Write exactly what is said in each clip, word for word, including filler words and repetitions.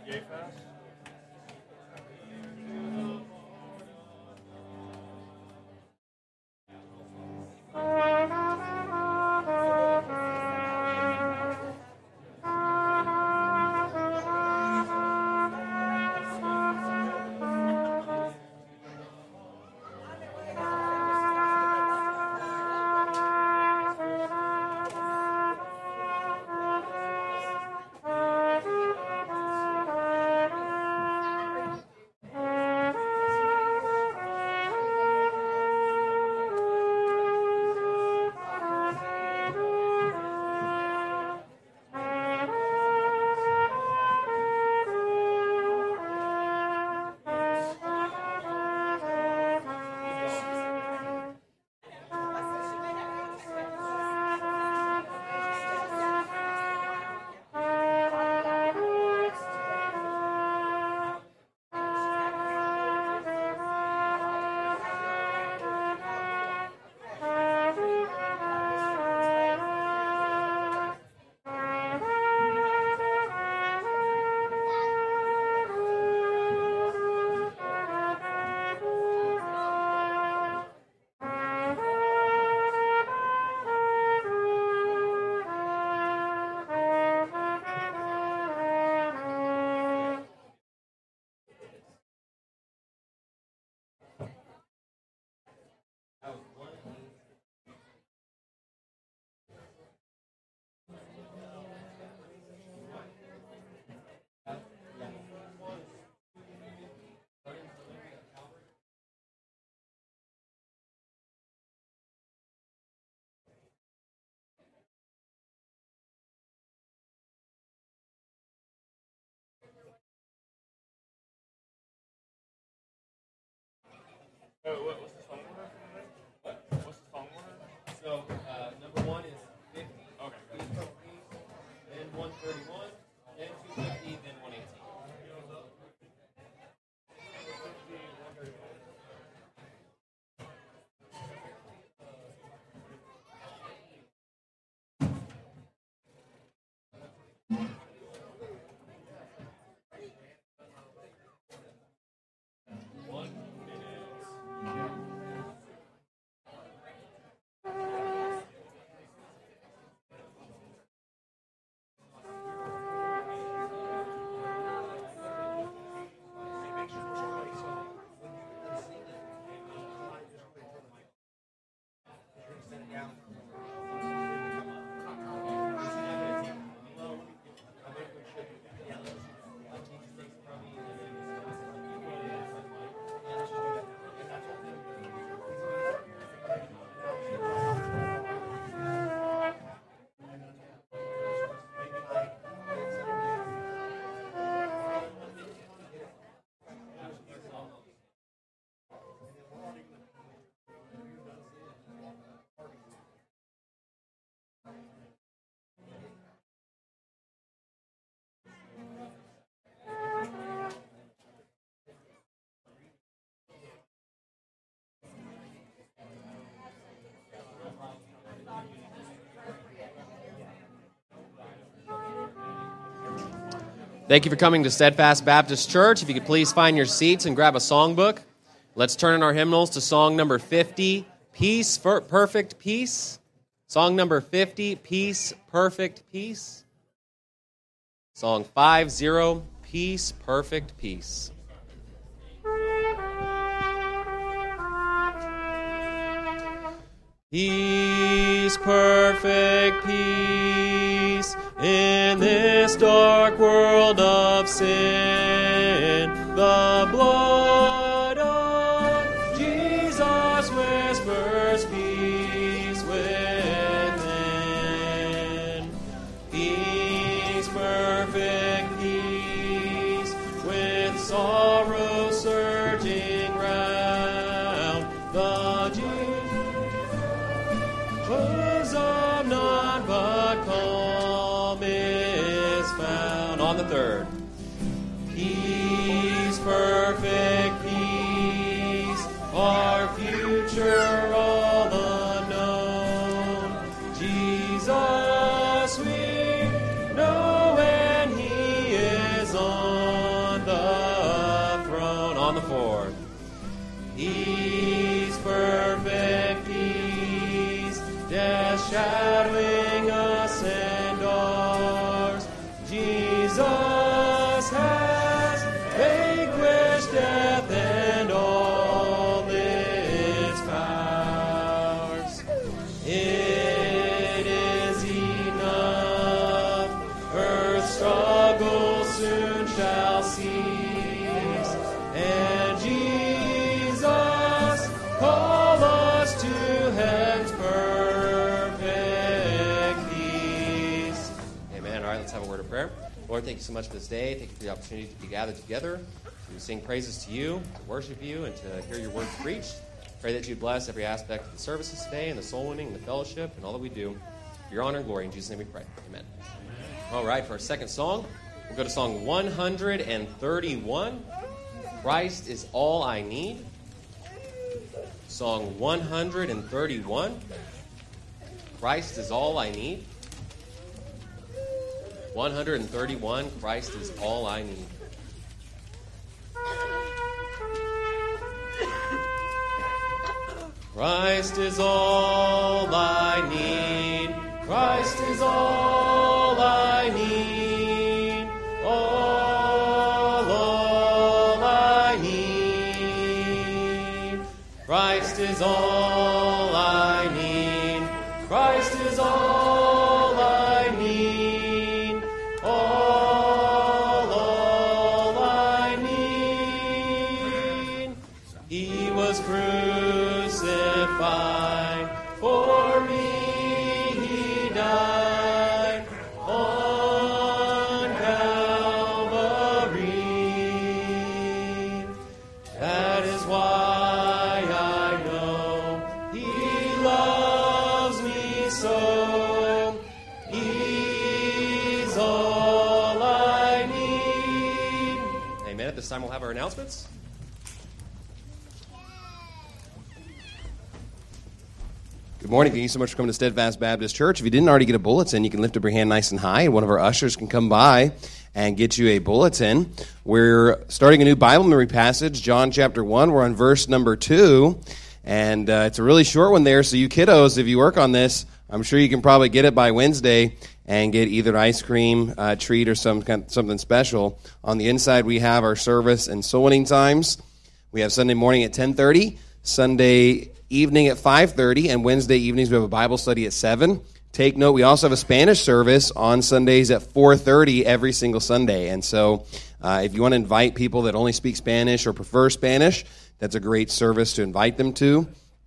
Oh, what, what's the song order? What? What's the song order? So, uh, number one is fifty. Okay. Then one thirty-one. Then two fifty. Then one eighteen. Thank you for coming to Steadfast Baptist Church. If you could please find your seats and grab a songbook. Let's turn in our hymnals to song number fifty, Peace, Perfect Peace. Song number fifty, Peace, Perfect Peace. Song five zero, Peace, Perfect Peace. Peace, perfect peace, in this dark world of sin. The blood of Jesus whispers peace within. Peace, perfect peace, with sorrow surging round. The bosom none but calm is found. On the third. Peace, perfect peace, our future all unknown. Jesus we know when He is on forth. Peace, perfect peace, death shadowing us and ours. Jesus has vanquished death and all its powers. It is enough, earth's struggle soon shall cease, and Jesus call us to heaven's perfect peace. Amen. All right, let's have a word of prayer. Lord, thank you so much for this day. Thank you for the opportunity to be gathered together, to sing praises to you, to worship you, and to hear your word preached. Pray that you bless every aspect of the services today, and the soul winning, and the fellowship, and all that we do. For your honor and glory. In Jesus' name we pray. Amen. Amen. All right, for our second song, we'll go to song one hundred thirty-one. Christ is all I need. Song one hundred thirty-one. Christ is all I need. one hundred thirty-one. Christ is all I need. Christ is all I need. Christ is all I need. All, all I need. Christ is all I need. Christ is all I need. All, all I need. He was crucified for me. He died on Calvary. That is why I know He loves me so. He's all I need. Amen. At this time, we'll have our announcements. Good morning. Thank you so much for coming to Steadfast Baptist Church. If you didn't already get a bulletin, you can lift up your hand nice and high, and one of our ushers can come by and get you a bulletin. We're starting a new Bible memory passage, John chapter one. We're on verse number two, and uh, it's a really short one there, so you kiddos, if you work on this, I'm sure you can probably get it by Wednesday and get either an ice cream uh, treat or some kind, something special. On the inside, we have our service and soul winning times. We have Sunday morning at ten thirty, Sunday evening at five thirty, and Wednesday evenings we have a Bible study at seven. Take note, we also have a Spanish service on Sundays at four thirty every single Sunday. And so uh, if you want to invite people that only speak Spanish or prefer Spanish, that's a great service to invite them to.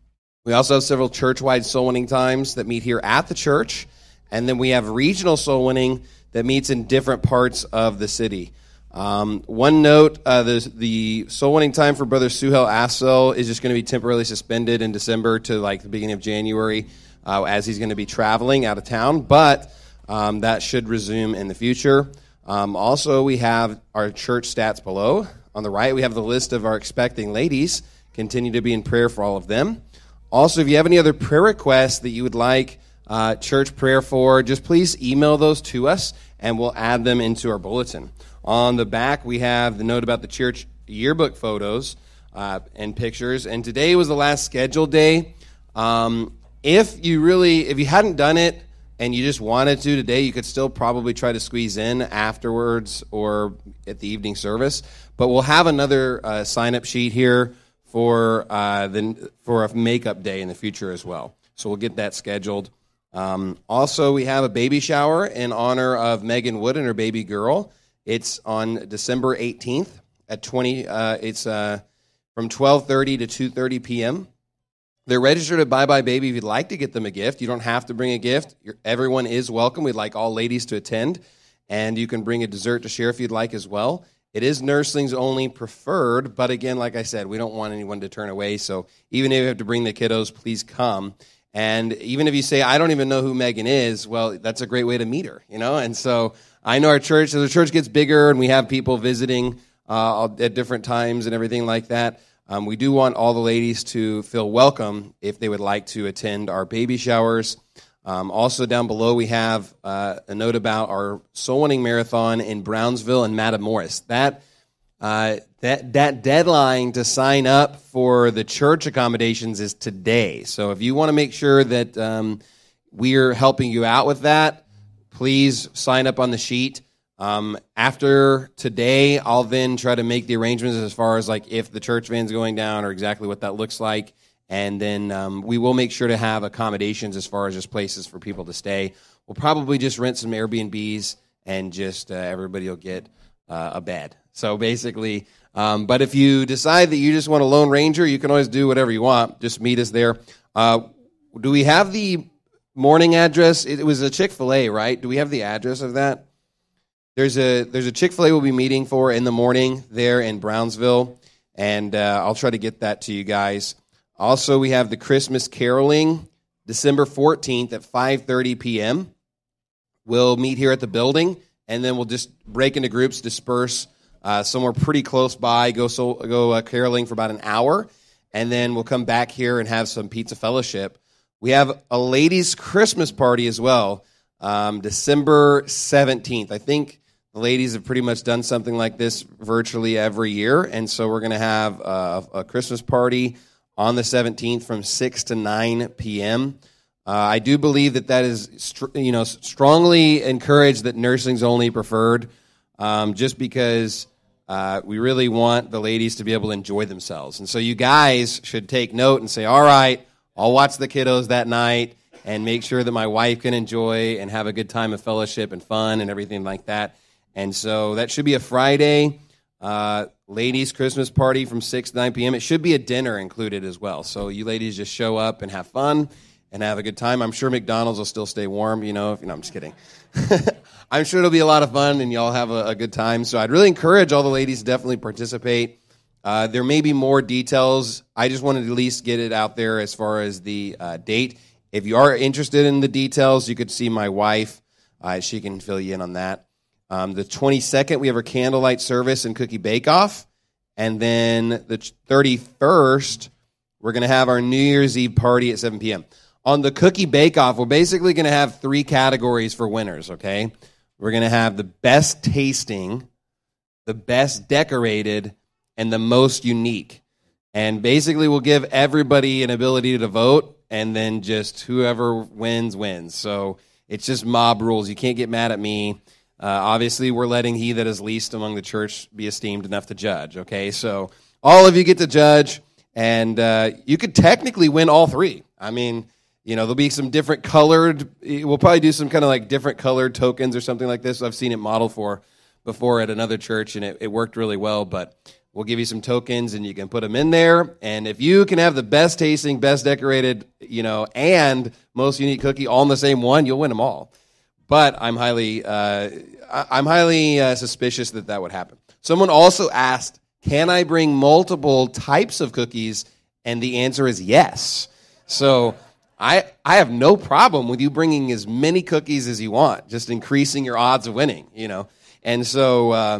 We also have several church-wide soul winning times that meet here at the church. And then we have regional soul winning that meets in different parts of the city. Um, one note, uh, the, the soul winning time for Brother Suhel Assel is just going to be temporarily suspended in December to like the beginning of January uh, as he's going to be traveling out of town, but um, that should resume in the future. Um, also, we have our church stats below. On the right, we have the list of our expecting ladies. Continue to be in prayer for all of them. Also, if you have any other prayer requests that you would like uh, church prayer for, just please email those to us, and we'll add them into our bulletin. On the back, we have the note about the church yearbook photos uh, and pictures. And today was the last scheduled day. Um, if you really, if you hadn't done it and you just wanted to today, you could still probably try to squeeze in afterwards or at the evening service. But we'll have another uh, sign-up sheet here for uh, the for a makeup day in the future as well. So we'll get that scheduled. Um, also, we have a baby shower in honor of Megan Wood and her baby girl. It's on December eighteenth at twenty. Uh, it's uh, from twelve thirty to two thirty p.m. They're registered at Bye Bye Baby. If you'd like to get them a gift, you don't have to bring a gift. You're, everyone is welcome. We'd like all ladies to attend, and you can bring a dessert to share if you'd like as well. It is nurslings only preferred, but again, like I said, we don't want anyone to turn away. So even if you have to bring the kiddos, please come. And even if you say, I don't even know who Megan is, well, that's a great way to meet her, you know. And so I know our church, as the church gets bigger and we have people visiting uh, at different times and everything like that, um, we do want all the ladies to feel welcome if they would like to attend our baby showers. Um, also down below, we have uh, a note about our soul winning marathon in Brownsville and Matamoros. That Uh, that that deadline to sign up for the church accommodations is today. So if you want to make sure that um, we're helping you out with that, please sign up on the sheet. Um, after today, I'll then try to make the arrangements as far as like if the church van's going down or exactly what that looks like. And then um, we will make sure to have accommodations as far as just places for people to stay. We'll probably just rent some Airbnbs and just uh, everybody will get uh, a bed. So basically, um, but if you decide that you just want a Lone Ranger, you can always do whatever you want. Just meet us there. Uh, do we have the morning address? It was a Chick-fil-A, right? Do we have the address of that? There's a there's a Chick-fil-A we'll be meeting for in the morning there in Brownsville, and uh, I'll try to get that to you guys. Also, we have the Christmas caroling, December fourteenth at five thirty p.m. We'll meet here at the building, and then we'll just break into groups, disperse uh, somewhere pretty close by, go so, go uh, caroling for about an hour, and then we'll come back here and have some pizza fellowship. We have a ladies' Christmas party as well, um, December seventeenth. I think the ladies have pretty much done something like this virtually every year, and so we're going to have a, a Christmas party on the seventeenth from six to nine p.m. Uh, I do believe that that is, str- you know, strongly encouraged that nursing's only preferred, um, just because uh, we really want the ladies to be able to enjoy themselves. And so you guys should take note and say, all right, I'll watch the kiddos that night and make sure that my wife can enjoy and have a good time of fellowship and fun and everything like that. And so that should be a Friday. Uh, ladies' Christmas party from six to nine p.m. It should be a dinner included as well. So you ladies just show up and have fun and have a good time. I'm sure McDonald's will still stay warm, you know. If, no, I'm just kidding. I'm sure it'll be a lot of fun and y'all have a, a good time. So I'd really encourage all the ladies to definitely participate. Uh, there may be more details. I just wanted to at least get it out there as far as the uh, date. If you are interested in the details, you could see my wife. Uh, she can fill you in on that. Um, the twenty-second, we have our candlelight service and cookie bake-off. And then the thirty-first, we're going to have our New Year's Eve party at seven p.m. On the cookie bake-off, we're basically going to have three categories for winners, okay? We're going to have the best tasting, the best decorated, and the most unique. And basically we'll give everybody an ability to vote, and then just whoever wins, wins. So it's just mob rules. You can't get mad at me. Uh, obviously, we're letting he that is least among the church be esteemed enough to judge, okay? So all of you get to judge, and uh, you could technically win all three. I mean, you know, there'll be some different colored, we'll probably do some kind of like different colored tokens or something like this. I've seen it modeled for before at another church, and it, it worked really well, but we'll give you some tokens, and you can put them in there, and if you can have the best tasting, best decorated, you know, and most unique cookie all in the same one, you'll win them all. But I'm highly, uh, I'm highly uh, suspicious that that would happen. Someone also asked, can I bring multiple types of cookies? And the answer is yes. So I, I have no problem with you bringing as many cookies as you want, just increasing your odds of winning, you know. And so uh,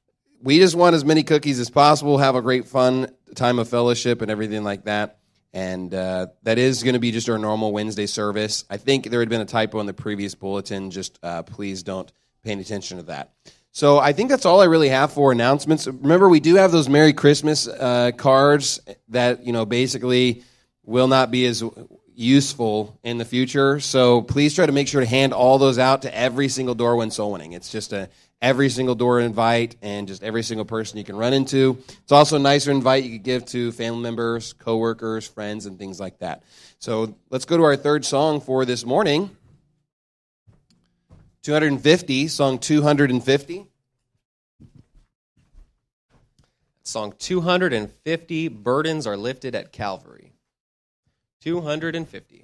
we just want as many cookies as possible, have a great fun time of fellowship and everything like that. And uh, that is going to be just our normal Wednesday service. I think there had been a typo in the previous bulletin. Just uh, please don't pay any attention to that. So I think that's all I really have for announcements. Remember, we do have those Merry Christmas uh, cards that, you know, basically will not be as useful in the future. So please try to make sure to hand all those out to every single door when soul winning. It's just a every single door invite and just every single person you can run into. It's also a nicer invite you could give to family members, coworkers, friends, and things like that. So let's go to our third song for this morning. two hundred fifty, song two hundred fifty. Song two hundred fifty, Burdens Are Lifted at Calvary. two hundred fifty.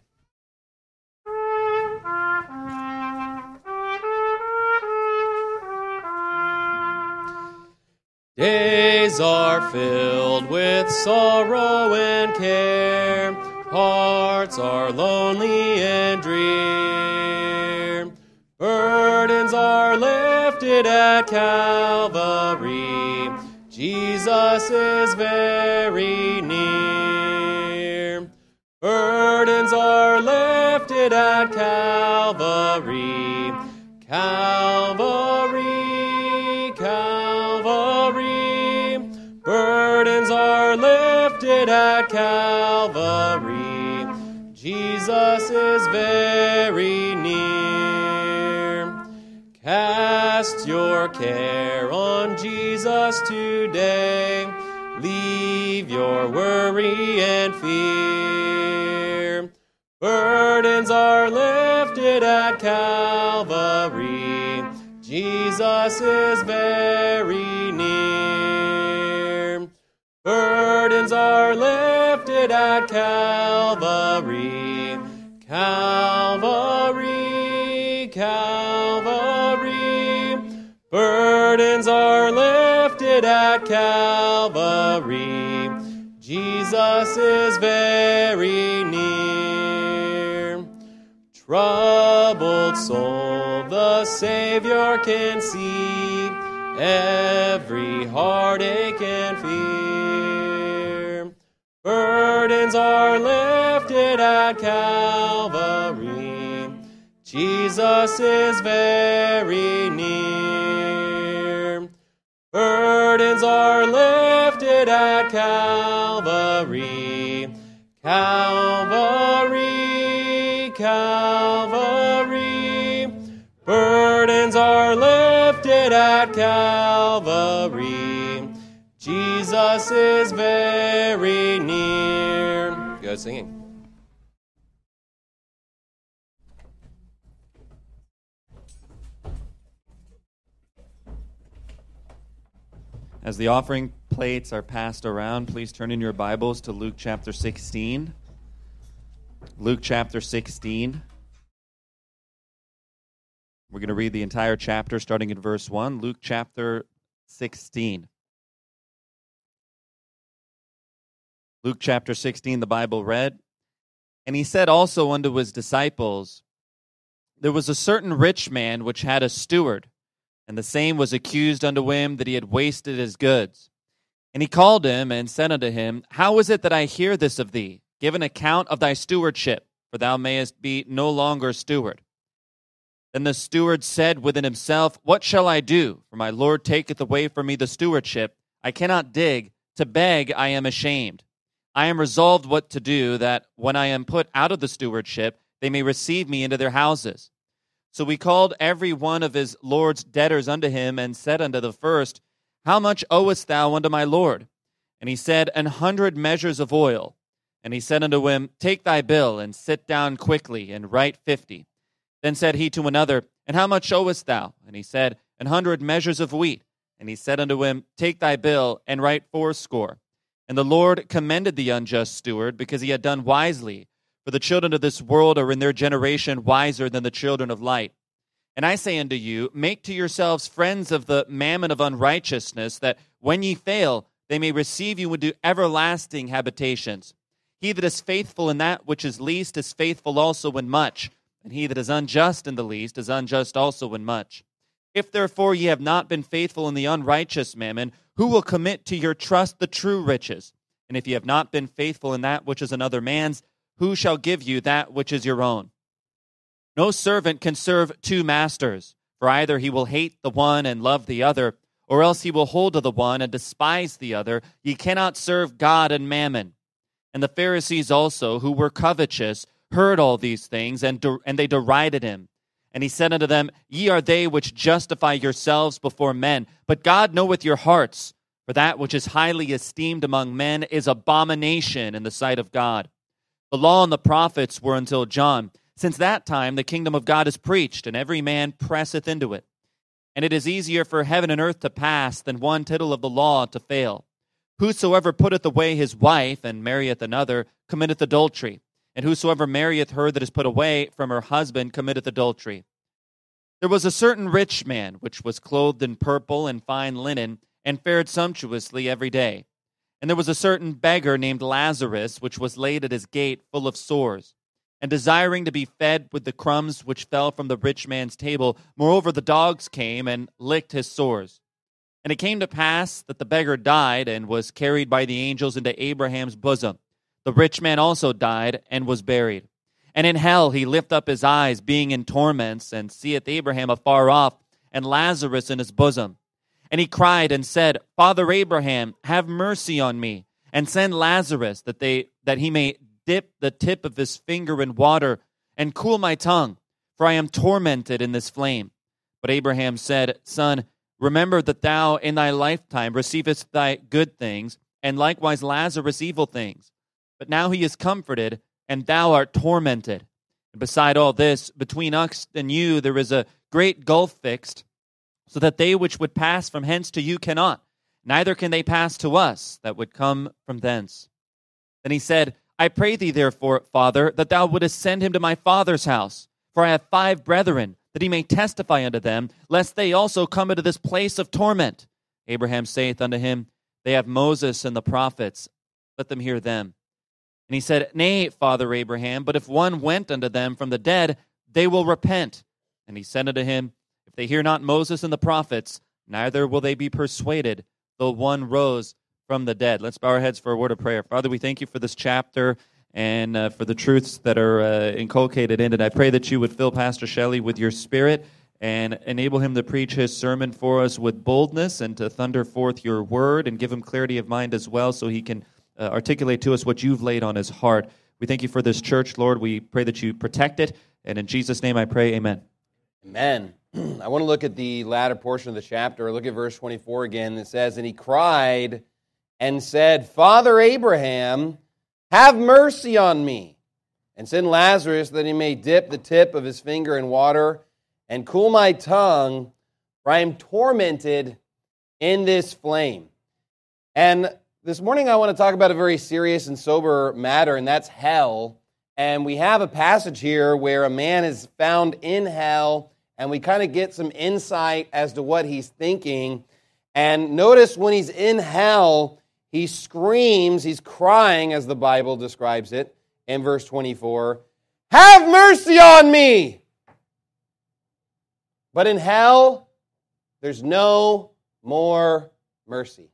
Days are filled with sorrow and care, hearts are lonely and drear. Burdens are lifted at Calvary, Jesus is very near. Burdens are lifted at Calvary, Calvary, Calvary. lifted at Calvary. Jesus is very near. Cast your care on Jesus today. Leave your worry and fear. Burdens are lifted at Calvary. Jesus is very near. Burdens are lifted at Calvary. Calvary, Calvary. Burdens are lifted at Calvary. Jesus is very near. Troubled soul, the Savior can see every heartache and fear. Burdens are lifted at Calvary. Jesus is very near. Burdens are lifted at Calvary. Calvary, Calvary. Burdens are lifted at Calvary. Jesus is very near. Good singing. As the offering plates are passed around, please turn in your Bibles to Luke chapter sixteen. Luke chapter sixteen. We're going to read the entire chapter starting at verse one. Luke chapter sixteen. Luke chapter sixteen, the Bible read, "And he said also unto his disciples, There was a certain rich man which had a steward, and the same was accused unto him that he had wasted his goods. And he called him and said unto him, How is it that I hear this of thee? Give an account of thy stewardship, for thou mayest be no longer steward. Then the steward said within himself, What shall I do? For my Lord taketh away from me the stewardship. I cannot dig. To beg I am ashamed. I am resolved what to do, that when I am put out of the stewardship, they may receive me into their houses. So we called every one of his Lord's debtors unto him, and said unto the first, How much owest thou unto my Lord? And he said, An hundred measures of oil. And he said unto him, Take thy bill, and sit down quickly, and write fifty. Then said he to another, And how much owest thou? And he said, An hundred measures of wheat. And he said unto him, Take thy bill, and write fourscore. And the Lord commended the unjust steward, because he had done wisely. For the children of this world are in their generation wiser than the children of light. And I say unto you, make to yourselves friends of the mammon of unrighteousness, that when ye fail, they may receive you into everlasting habitations. He that is faithful in that which is least is faithful also in much, and he that is unjust in the least is unjust also in much. If therefore ye have not been faithful in the unrighteous mammon, who will commit to your trust the true riches? And if ye have not been faithful in that which is another man's, who shall give you that which is your own? No servant can serve two masters, for either he will hate the one and love the other, or else he will hold to the one and despise the other. Ye cannot serve God and mammon. And the Pharisees also, who were covetous, heard all these things, and, der- and they derided him. And he said unto them, Ye are they which justify yourselves before men, but God knoweth your hearts. For that which is highly esteemed among men is abomination in the sight of God. The law and the prophets were until John. Since that time the kingdom of God is preached, and every man presseth into it. And it is easier for heaven and earth to pass than one tittle of the law to fail. Whosoever putteth away his wife, and marrieth another, committeth adultery. And whosoever marrieth her that is put away from her husband committeth adultery. There was a certain rich man, which was clothed in purple and fine linen, and fared sumptuously every day. And there was a certain beggar named Lazarus, which was laid at his gate full of sores, and desiring to be fed with the crumbs which fell from the rich man's table. Moreover, the dogs came and licked his sores. And it came to pass that the beggar died, and was carried by the angels into Abraham's bosom. The rich man also died, and was buried. And in hell he lift up his eyes, being in torments, and seeth Abraham afar off, and Lazarus in his bosom. And he cried and said, Father Abraham, have mercy on me, and send Lazarus that they that he may dip the tip of his finger in water and cool my tongue, for I am tormented in this flame. But Abraham said, Son, remember that thou in thy lifetime receivest thy good things, and likewise Lazarus evil things. But now he is comforted, and thou art tormented. And beside all this, between us and you there is a great gulf fixed, so that they which would pass from hence to you cannot, neither can they pass to us that would come from thence. Then he said, I pray thee therefore, Father, that thou wouldest send him to my father's house, for I have five brethren, that he may testify unto them, lest they also come into this place of torment. Abraham saith unto him, They have Moses and the prophets, let them hear them. And he said, Nay, Father Abraham, but if one went unto them from the dead, they will repent. And he said unto him, If they hear not Moses and the prophets, neither will they be persuaded, though one rose from the dead. Let's bow our heads for a word of prayer. Father, we thank you for this chapter and uh, for the truths that are uh, inculcated in it. I pray that you would fill Pastor Shelley with your Spirit and enable him to preach his sermon for us with boldness and to thunder forth your word, and give him clarity of mind as well, so he can uh, articulate to us what you've laid on his heart. We thank you for this church, Lord. We pray that you protect it, and in Jesus' name I pray, amen. Amen. I want to look at the latter portion of the chapter. Look at verse twenty-four again. It says, And he cried and said, Father Abraham, have mercy on me, and send Lazarus that he may dip the tip of his finger in water and cool my tongue, for I am tormented in this flame. And this morning I want to talk about a very serious and sober matter, and that's hell. And we have a passage here where a man is found in hell, and we kind of get some insight as to what he's thinking. And notice when he's in hell, he screams, he's crying, as the Bible describes it, in verse twenty-four, have mercy on me! But in hell, there's no more mercy.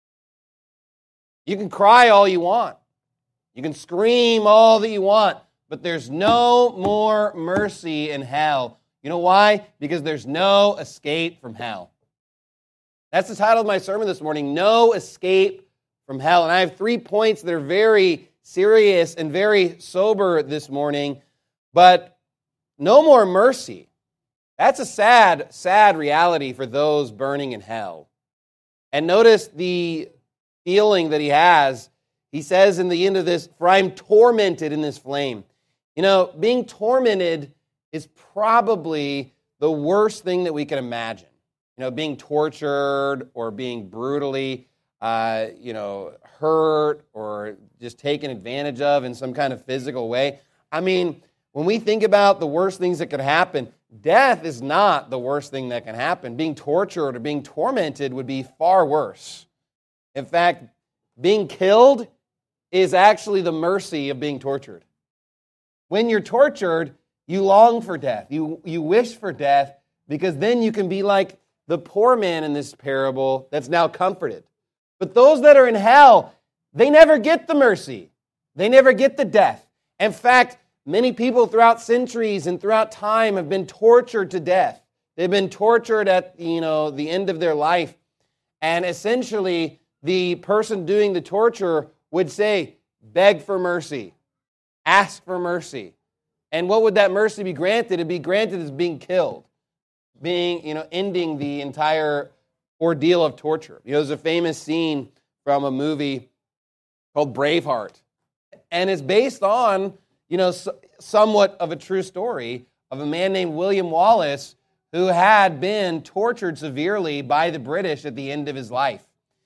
You can cry all you want. You can scream all that you want, but there's no more mercy in hell. You know why? Because there's no escape from hell. That's the title of my sermon this morning, No Escape from Hell. And I have three points that are very serious and very sober this morning, but no more mercy. That's a sad, sad reality for those burning in hell. And notice the feeling that he has. He says in the end of this, for I'm tormented in this flame. You know, being tormented is probably the worst thing that we can imagine. You know, being tortured or being brutally, uh, you know, hurt or just taken advantage of in some kind of physical way. I mean, when we think about the worst things that could happen, death is not the worst thing that can happen. Being tortured or being tormented would be far worse. In fact, being killed is actually the mercy of being tortured. When you're tortured, you long for death. You, you wish for death, because then you can be like the poor man in this parable that's now comforted. But those that are in hell, they never get the mercy. They never get the death. In fact, many people throughout centuries and throughout time have been tortured to death. They've been tortured at, you know, the end of their life. And essentially, the person doing the torture would say, beg for mercy, ask for mercy. And what would that mercy be granted? It'd be granted as being killed, being, you know, ending the entire ordeal of torture. You know, there's a famous scene from a movie called Braveheart. And it's based on, you know, somewhat of a true story of a man named William Wallace who had been tortured severely by the British at the end of his life.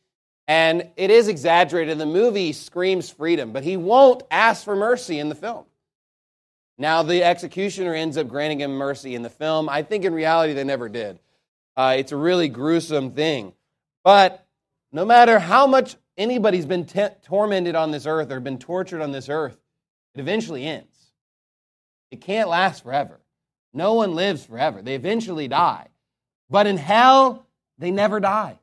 And it is exaggerated. The movie screams freedom, but he won't ask for mercy in the film. Now, the executioner ends up granting him mercy in the film. I think in reality they never did. Uh, it's a really gruesome thing. But no matter how much anybody's been t- tormented on this earth or been tortured on this earth, it eventually ends. It can't last forever. No one lives forever. They eventually die. But in hell, they never die.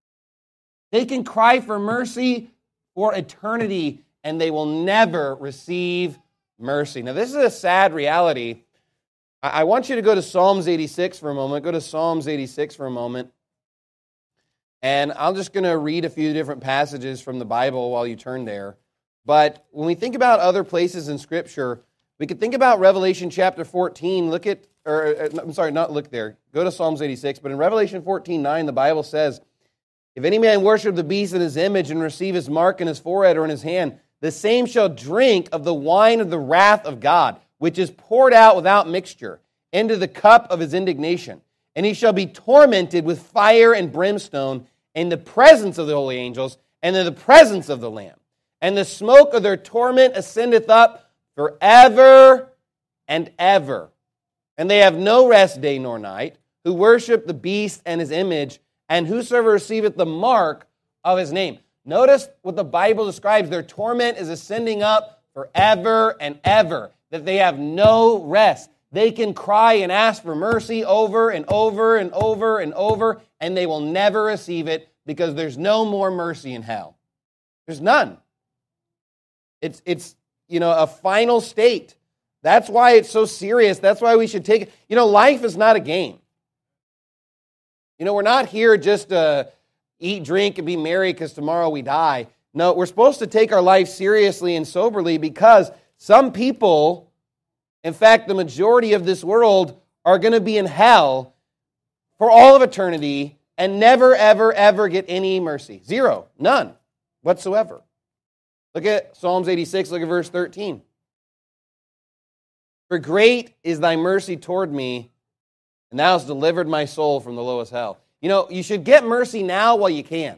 They can cry for mercy for eternity, and they will never receive mercy. Now, this is a sad reality. I want you to go to Psalms eighty-six for a moment. Go to Psalms eighty-six for a moment. And I'm just going to read a few different passages from the Bible while you turn there. But when we think about other places in Scripture, we could think about Revelation chapter fourteen. Look at, or I'm sorry, not look there. Go to Psalms eighty-six. But in Revelation fourteen nine, the Bible says, if any man worship the beast in his image and receive his mark in his forehead or in his hand, the same shall drink of the wine of the wrath of God, which is poured out without mixture, into the cup of his indignation. And he shall be tormented with fire and brimstone in the presence of the holy angels and in the presence of the Lamb. And the smoke of their torment ascendeth up forever and ever. And they have no rest day nor night, who worship the beast and his image, and whosoever receiveth the mark of his name. Notice what the Bible describes. Their torment is ascending up forever and ever, that they have no rest. They can cry and ask for mercy over and over and over and over, and they will never receive it because there's no more mercy in hell. There's none. It's, it's you know, a final state. That's why it's so serious. That's why we should take it. You know, life is not a game. You know, we're not here just to eat, drink, and be merry because tomorrow we die. No, we're supposed to take our life seriously and soberly because some people, in fact, the majority of this world, are going to be in hell for all of eternity and never, ever, ever get any mercy. Zero. None whatsoever. Look at Psalms eighty-six, look at verse thirteen. For great is thy mercy toward me, and thou hast delivered my soul from the lowest hell. You know, you should get mercy now while you can.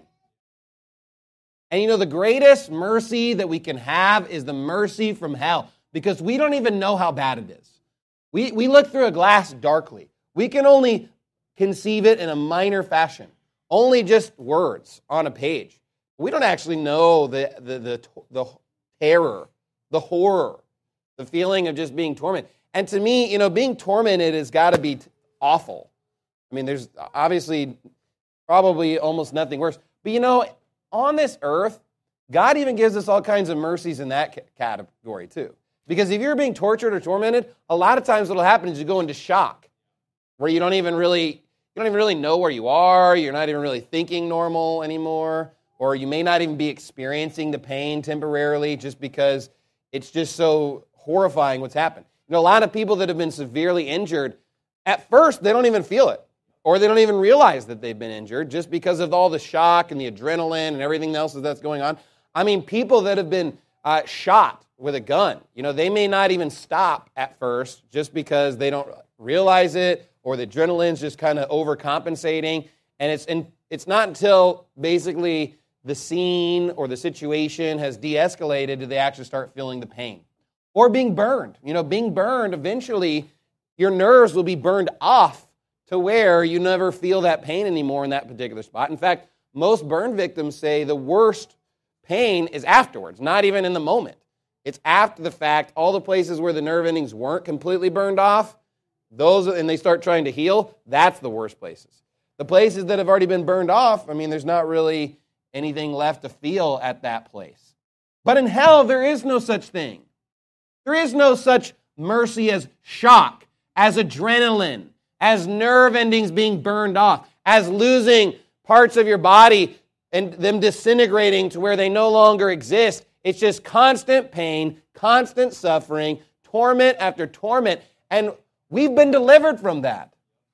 And you know, the greatest mercy that we can have is the mercy from hell, because we don't even know how bad it is. We, we look through a glass darkly. We can only conceive it in a minor fashion, only just words on a page. We don't actually know the, the, the, the terror, the horror, the feeling of just being tormented. And to me, you know, being tormented has got to be awful. I mean, there's obviously probably almost nothing worse. But you know, on this earth, God even gives us all kinds of mercies in that category too. Because if you're being tortured or tormented, a lot of times what'll happen is you go into shock, where you don't even really, you don't even really know where you are. You're not even really thinking normal anymore, or you may not even be experiencing the pain temporarily, just because it's just so horrifying what's happened. You know, a lot of people that have been severely injured, at first they don't even feel it, or they don't even realize that they've been injured, just because of all the shock and the adrenaline and everything else that's going on. I mean, people that have been uh, shot with a gun, you know, they may not even stop at first just because they don't realize it, or the adrenaline's just kind of overcompensating. And it's and it's not until basically the scene or the situation has de-escalated do they actually start feeling the pain. Or being burned. You know, being burned, eventually your nerves will be burned off to where you never feel that pain anymore in that particular spot. In fact, most burn victims say the worst pain is afterwards, not even in the moment. It's after the fact, all the places where the nerve endings weren't completely burned off, those, and they start trying to heal, that's the worst places. The places that have already been burned off, I mean, there's not really anything left to feel at that place. But in hell, there is no such thing. There is no such mercy as shock, as adrenaline, as nerve endings being burned off, as losing parts of your body and them disintegrating to where they no longer exist. It's just constant pain, constant suffering, torment after torment, and we've been delivered from that.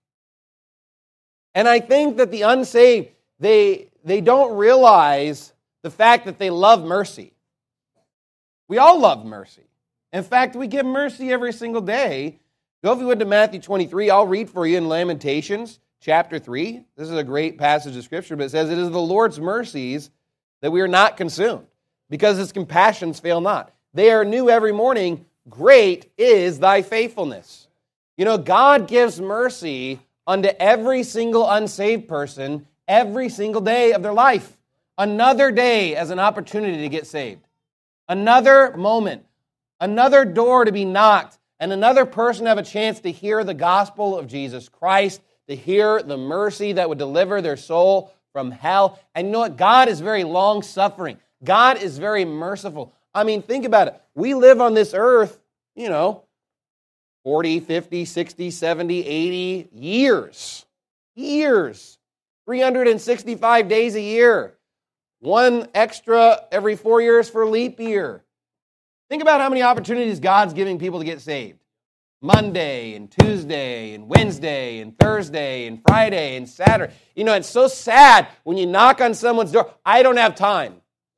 And I think that the unsaved, they, they don't realize the fact that they love mercy. We all love mercy. In fact, we give mercy every single day. Go if you would to Matthew twenty-three, I'll read for you in Lamentations chapter three. This is a great passage of Scripture, but it says, it is the Lord's mercies that we are not consumed, because his compassions fail not. They are new every morning. Great is thy faithfulness. You know, God gives mercy unto every single unsaved person every single day of their life. Another day as an opportunity to get saved. Another moment. Another door to be knocked. And another person have a chance to hear the gospel of Jesus Christ, to hear the mercy that would deliver their soul from hell. And you know what? God is very long-suffering. God is very merciful. I mean, think about it. We live on this earth, you know, forty, fifty, sixty, seventy, eighty years. Years. three hundred sixty-five days a year. One extra every four years for leap year. Think about how many opportunities God's giving people to get saved. Monday and Tuesday and Wednesday and Thursday and Friday and Saturday. You know, it's so sad when you knock on someone's door, I don't have time.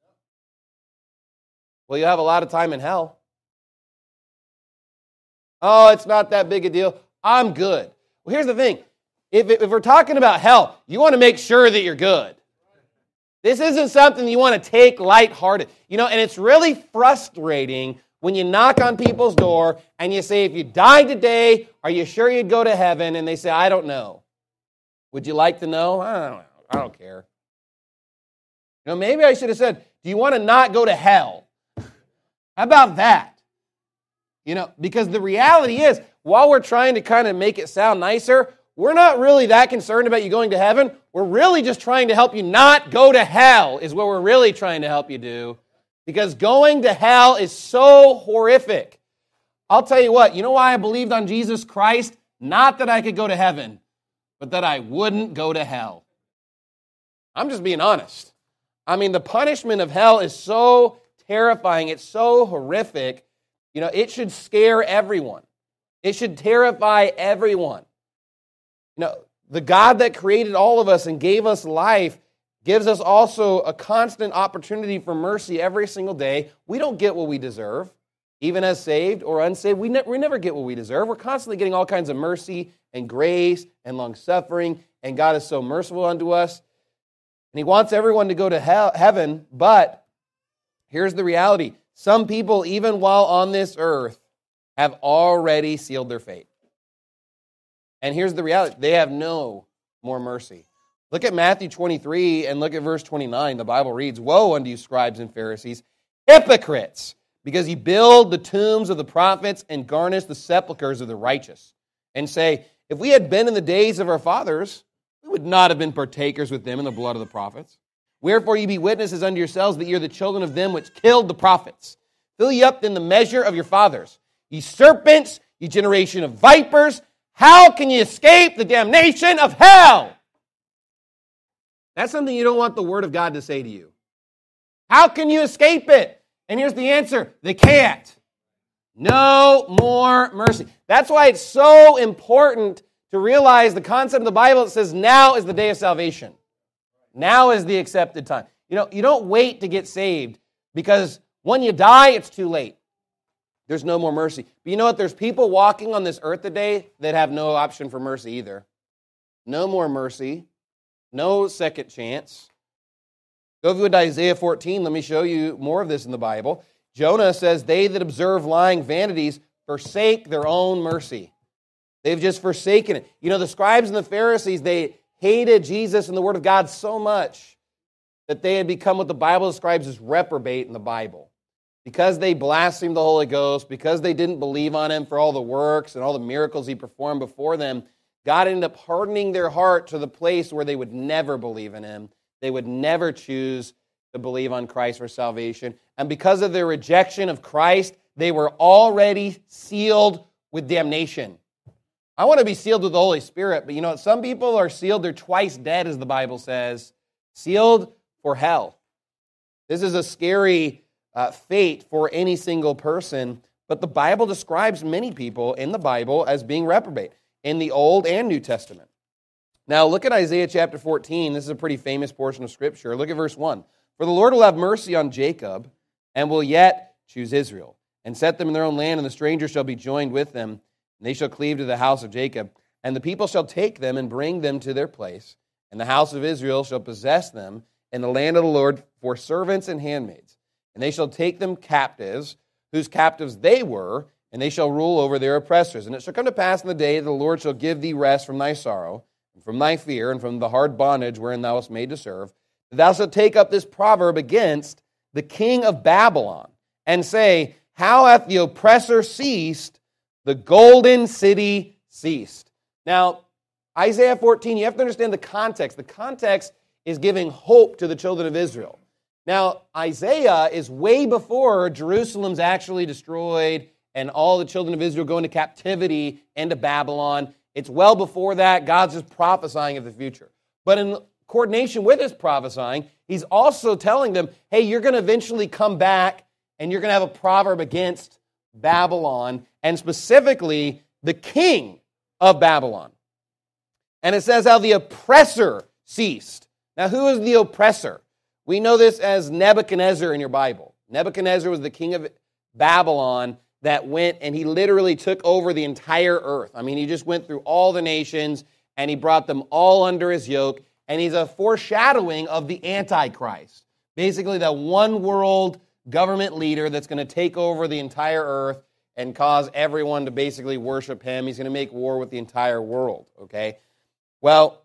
Well, you have a lot of time in hell. Oh, it's not that big a deal. I'm good. Well, here's the thing. If, if we're talking about hell, you want to make sure that you're good. This isn't something you want to take lighthearted. You know, and it's really frustrating when you knock on people's door and you say, if you died today, are you sure you'd go to heaven? And they say, I don't know. Would you like to know? I don't know. I don't care. You know, maybe I should have said, do you want to not go to hell? How about that? You know, because the reality is, while we're trying to kind of make it sound nicer, we're not really that concerned about you going to heaven. We're really just trying to help you not go to hell is what we're really trying to help you do. Because going to hell is so horrific. I'll tell you what, you know why I believed on Jesus Christ? Not that I could go to heaven, but that I wouldn't go to hell. I'm just being honest. I mean, the punishment of hell is so terrifying. It's so horrific. You know, it should scare everyone. It should terrify everyone. You know, the God that created all of us and gave us life gives us also a constant opportunity for mercy every single day. We don't get what we deserve, even as saved or unsaved. We, ne- we never get what we deserve. We're constantly getting all kinds of mercy and grace and long-suffering, and God is so merciful unto us. And He wants everyone to go to hell, heaven, but here's the reality. Some people, even while on this earth, have already sealed their fate. And here's the reality. They have no more mercy. Look at Matthew twenty-three and look at verse twenty-nine. The Bible reads, Woe unto you, scribes and Pharisees, hypocrites, because ye build the tombs of the prophets and garnish the sepulchres of the righteous, and say, if we had been in the days of our fathers, we would not have been partakers with them in the blood of the prophets. Wherefore ye be witnesses unto yourselves that ye are the children of them which killed the prophets. Fill ye up in the measure of your fathers. Ye serpents, ye generation of vipers, how can ye escape the damnation of hell? That's something you don't want the Word of God to say to you. How can you escape it? And here's the answer. They can't. No more mercy. That's why it's so important to realize the concept of the Bible that says now is the day of salvation. Now is the accepted time. You know, you don't wait to get saved because when you die, it's too late. There's no more mercy. But you know what? There's people walking on this earth today that have no option for mercy either. No more mercy. No second chance. Go over to Isaiah fourteen. Let me show you more of this in the Bible. Jonah says, they that observe lying vanities forsake their own mercy. They've just forsaken it. You know, the scribes and the Pharisees, they hated Jesus and the Word of God so much that they had become what the Bible describes as reprobate in the Bible. Because they blasphemed the Holy Ghost, because they didn't believe on Him for all the works and all the miracles He performed before them, God ended up hardening their heart to the place where they would never believe in Him. They would never choose to believe on Christ for salvation. And because of their rejection of Christ, they were already sealed with damnation. I want to be sealed with the Holy Spirit, but you know, some people are sealed, they're twice dead, as the Bible says, sealed for hell. This is a scary uh, fate for any single person, but the Bible describes many people in the Bible as being reprobate, in the Old and New Testament. Now, look at Isaiah chapter fourteen. This is a pretty famous portion of Scripture. Look at verse one. For the Lord will have mercy on Jacob, and will yet choose Israel, and set them in their own land, and the stranger shall be joined with them, and they shall cleave to the house of Jacob. And the people shall take them and bring them to their place, and the house of Israel shall possess them in the land of the Lord for servants and handmaids. And they shall take them captives, whose captives they were, and they shall rule over their oppressors. And it shall come to pass in the day that the Lord shall give thee rest from thy sorrow, and from thy fear, and from the hard bondage wherein thou wast made to serve, that thou shalt take up this proverb against the king of Babylon, and say, how hath the oppressor ceased, the golden city ceased. Now, Isaiah fourteen, you have to understand the context. The context is giving hope to the children of Israel. Now, Isaiah is way before Jerusalem's actually destroyed and all the children of Israel go into captivity into Babylon. It's well before that. God's just prophesying of the future. But in coordination with his prophesying, he's also telling them, hey, you're going to eventually come back and you're going to have a proverb against Babylon, and specifically the king of Babylon. And it says how the oppressor ceased. Now, who is the oppressor? We know this as Nebuchadnezzar in your Bible. Nebuchadnezzar was the king of Babylon that went and he literally took over the entire earth. I mean, he just went through all the nations and he brought them all under his yoke. And he's a foreshadowing of the Antichrist. Basically, the one world government leader that's going to take over the entire earth and cause everyone to basically worship him. He's going to make war with the entire world, okay? Well,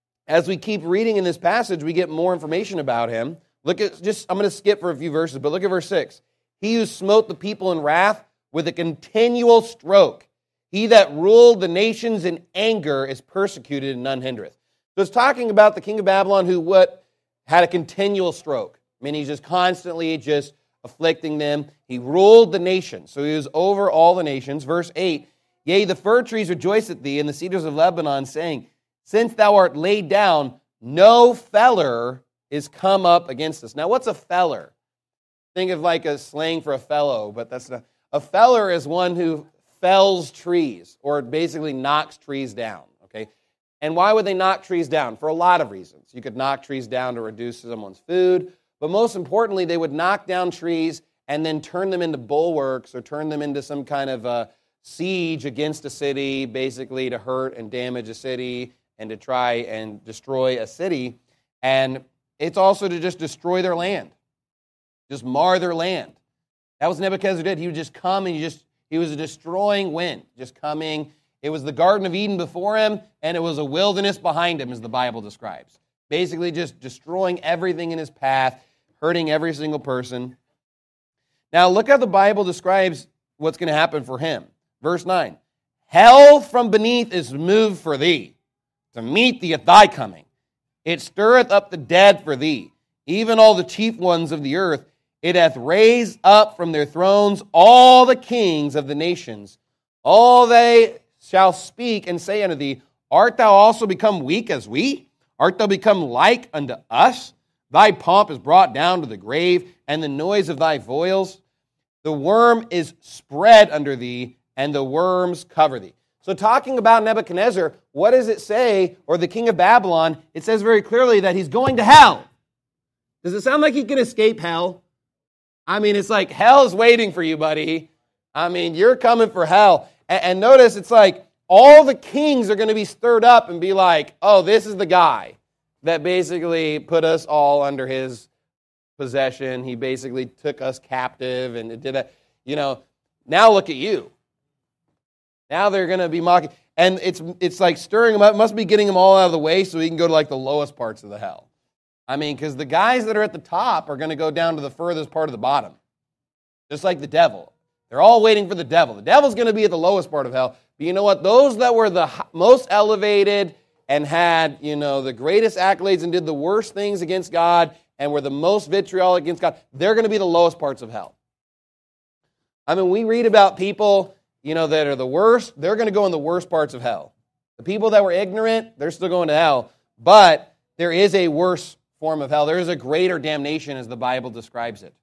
as we keep reading in this passage, we get more information about him. Look at, just, I'm going to skip for a few verses, but look at verse six. He who smote the people in wrath with a continual stroke. He that ruled the nations in anger is persecuted and none hindereth. So it's talking about the king of Babylon who what had a continual stroke. I mean, he's just constantly just afflicting them. He ruled the nations. So he was over all the nations. Verse eight, yea, the fir trees rejoice at thee, and the cedars of Lebanon, saying, since thou art laid down, no feller is come up against us. Now, what's a feller? Think of like a slang for a fellow, but that's not. A feller is one who fells trees, or basically knocks trees down, okay? And why would they knock trees down? For a lot of reasons. You could knock trees down to reduce someone's food, but most importantly, they would knock down trees and then turn them into bulwarks or turn them into some kind of a siege against a city, basically to hurt and damage a city and to try and destroy a city. And it's also to just destroy their land, just mar their land. That was what Nebuchadnezzar did. He would just come and he just he was a destroying wind, just coming. It was the Garden of Eden before him, and it was a wilderness behind him, as the Bible describes. Basically just destroying everything in his path, hurting every single person. Now look how the Bible describes what's going to happen for him. Verse nine, hell from beneath is moved for thee, to meet thee at thy coming. It stirreth up the dead for thee, even all the chief ones of the earth. It hath raised up from their thrones all the kings of the nations. All they shall speak and say unto thee, art thou also become weak as we? Art thou become like unto us? Thy pomp is brought down to the grave, and the noise of thy voiles. The worm is spread under thee, and the worms cover thee. So talking about Nebuchadnezzar, what does it say, or the king of Babylon? It says very clearly that he's going to hell. Does it sound like he can escape hell? I mean, it's like hell's waiting for you, buddy. I mean, you're coming for hell. And, and notice it's like all the kings are going to be stirred up and be like, oh, this is the guy that basically put us all under his possession. He basically took us captive and did that. You know, now look at you. Now they're going to be mocking. And it's it's like stirring them up. It must be getting them all out of the way so he can go to like the lowest parts of the hell. I mean, because the guys that are at the top are going to go down to the furthest part of the bottom. Just like the devil. They're all waiting for the devil. The devil's going to be at the lowest part of hell. But you know what? Those that were the most elevated and had, you know, the greatest accolades and did the worst things against God and were the most vitriolic against God, they're going to be the lowest parts of hell. I mean, we read about people, you know, that are the worst. They're going to go in the worst parts of hell. The people that were ignorant, they're still going to hell. But there is a worse form of hell. There is a greater damnation as the Bible describes it.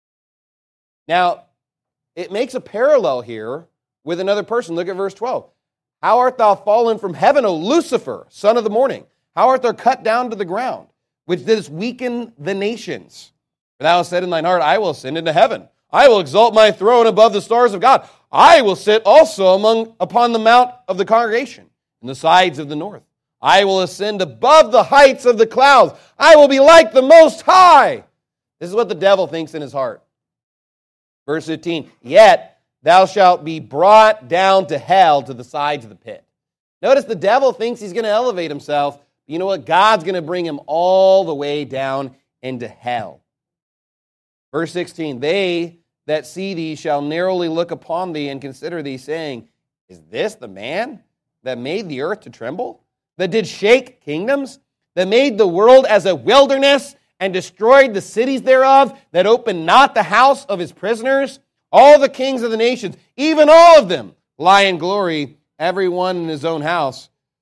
Now, it makes a parallel here with another person. Look at verse twelve. How art thou fallen from heaven, O Lucifer, son of the morning? How art thou cut down to the ground, which didst weaken the nations? For thou hast said in thine heart, I will ascend into heaven. I will exalt my throne above the stars of God. I will sit also among upon the mount of the congregation, in the sides of the north. I will ascend above the heights of the clouds. I will be like the Most High. This is what the devil thinks in his heart. Verse fifteen, yet thou shalt be brought down to hell, to the sides of the pit. Notice the devil thinks he's going to elevate himself. You know what? God's going to bring him all the way down into hell. Verse sixteen, they that see thee shall narrowly look upon thee and consider thee, saying, is this the man that made the earth to tremble? That did shake kingdoms, that made the world as a wilderness and destroyed the cities thereof, that opened not the house of his prisoners? All the kings of the nations, even all of them, lie in glory, every one in his own house.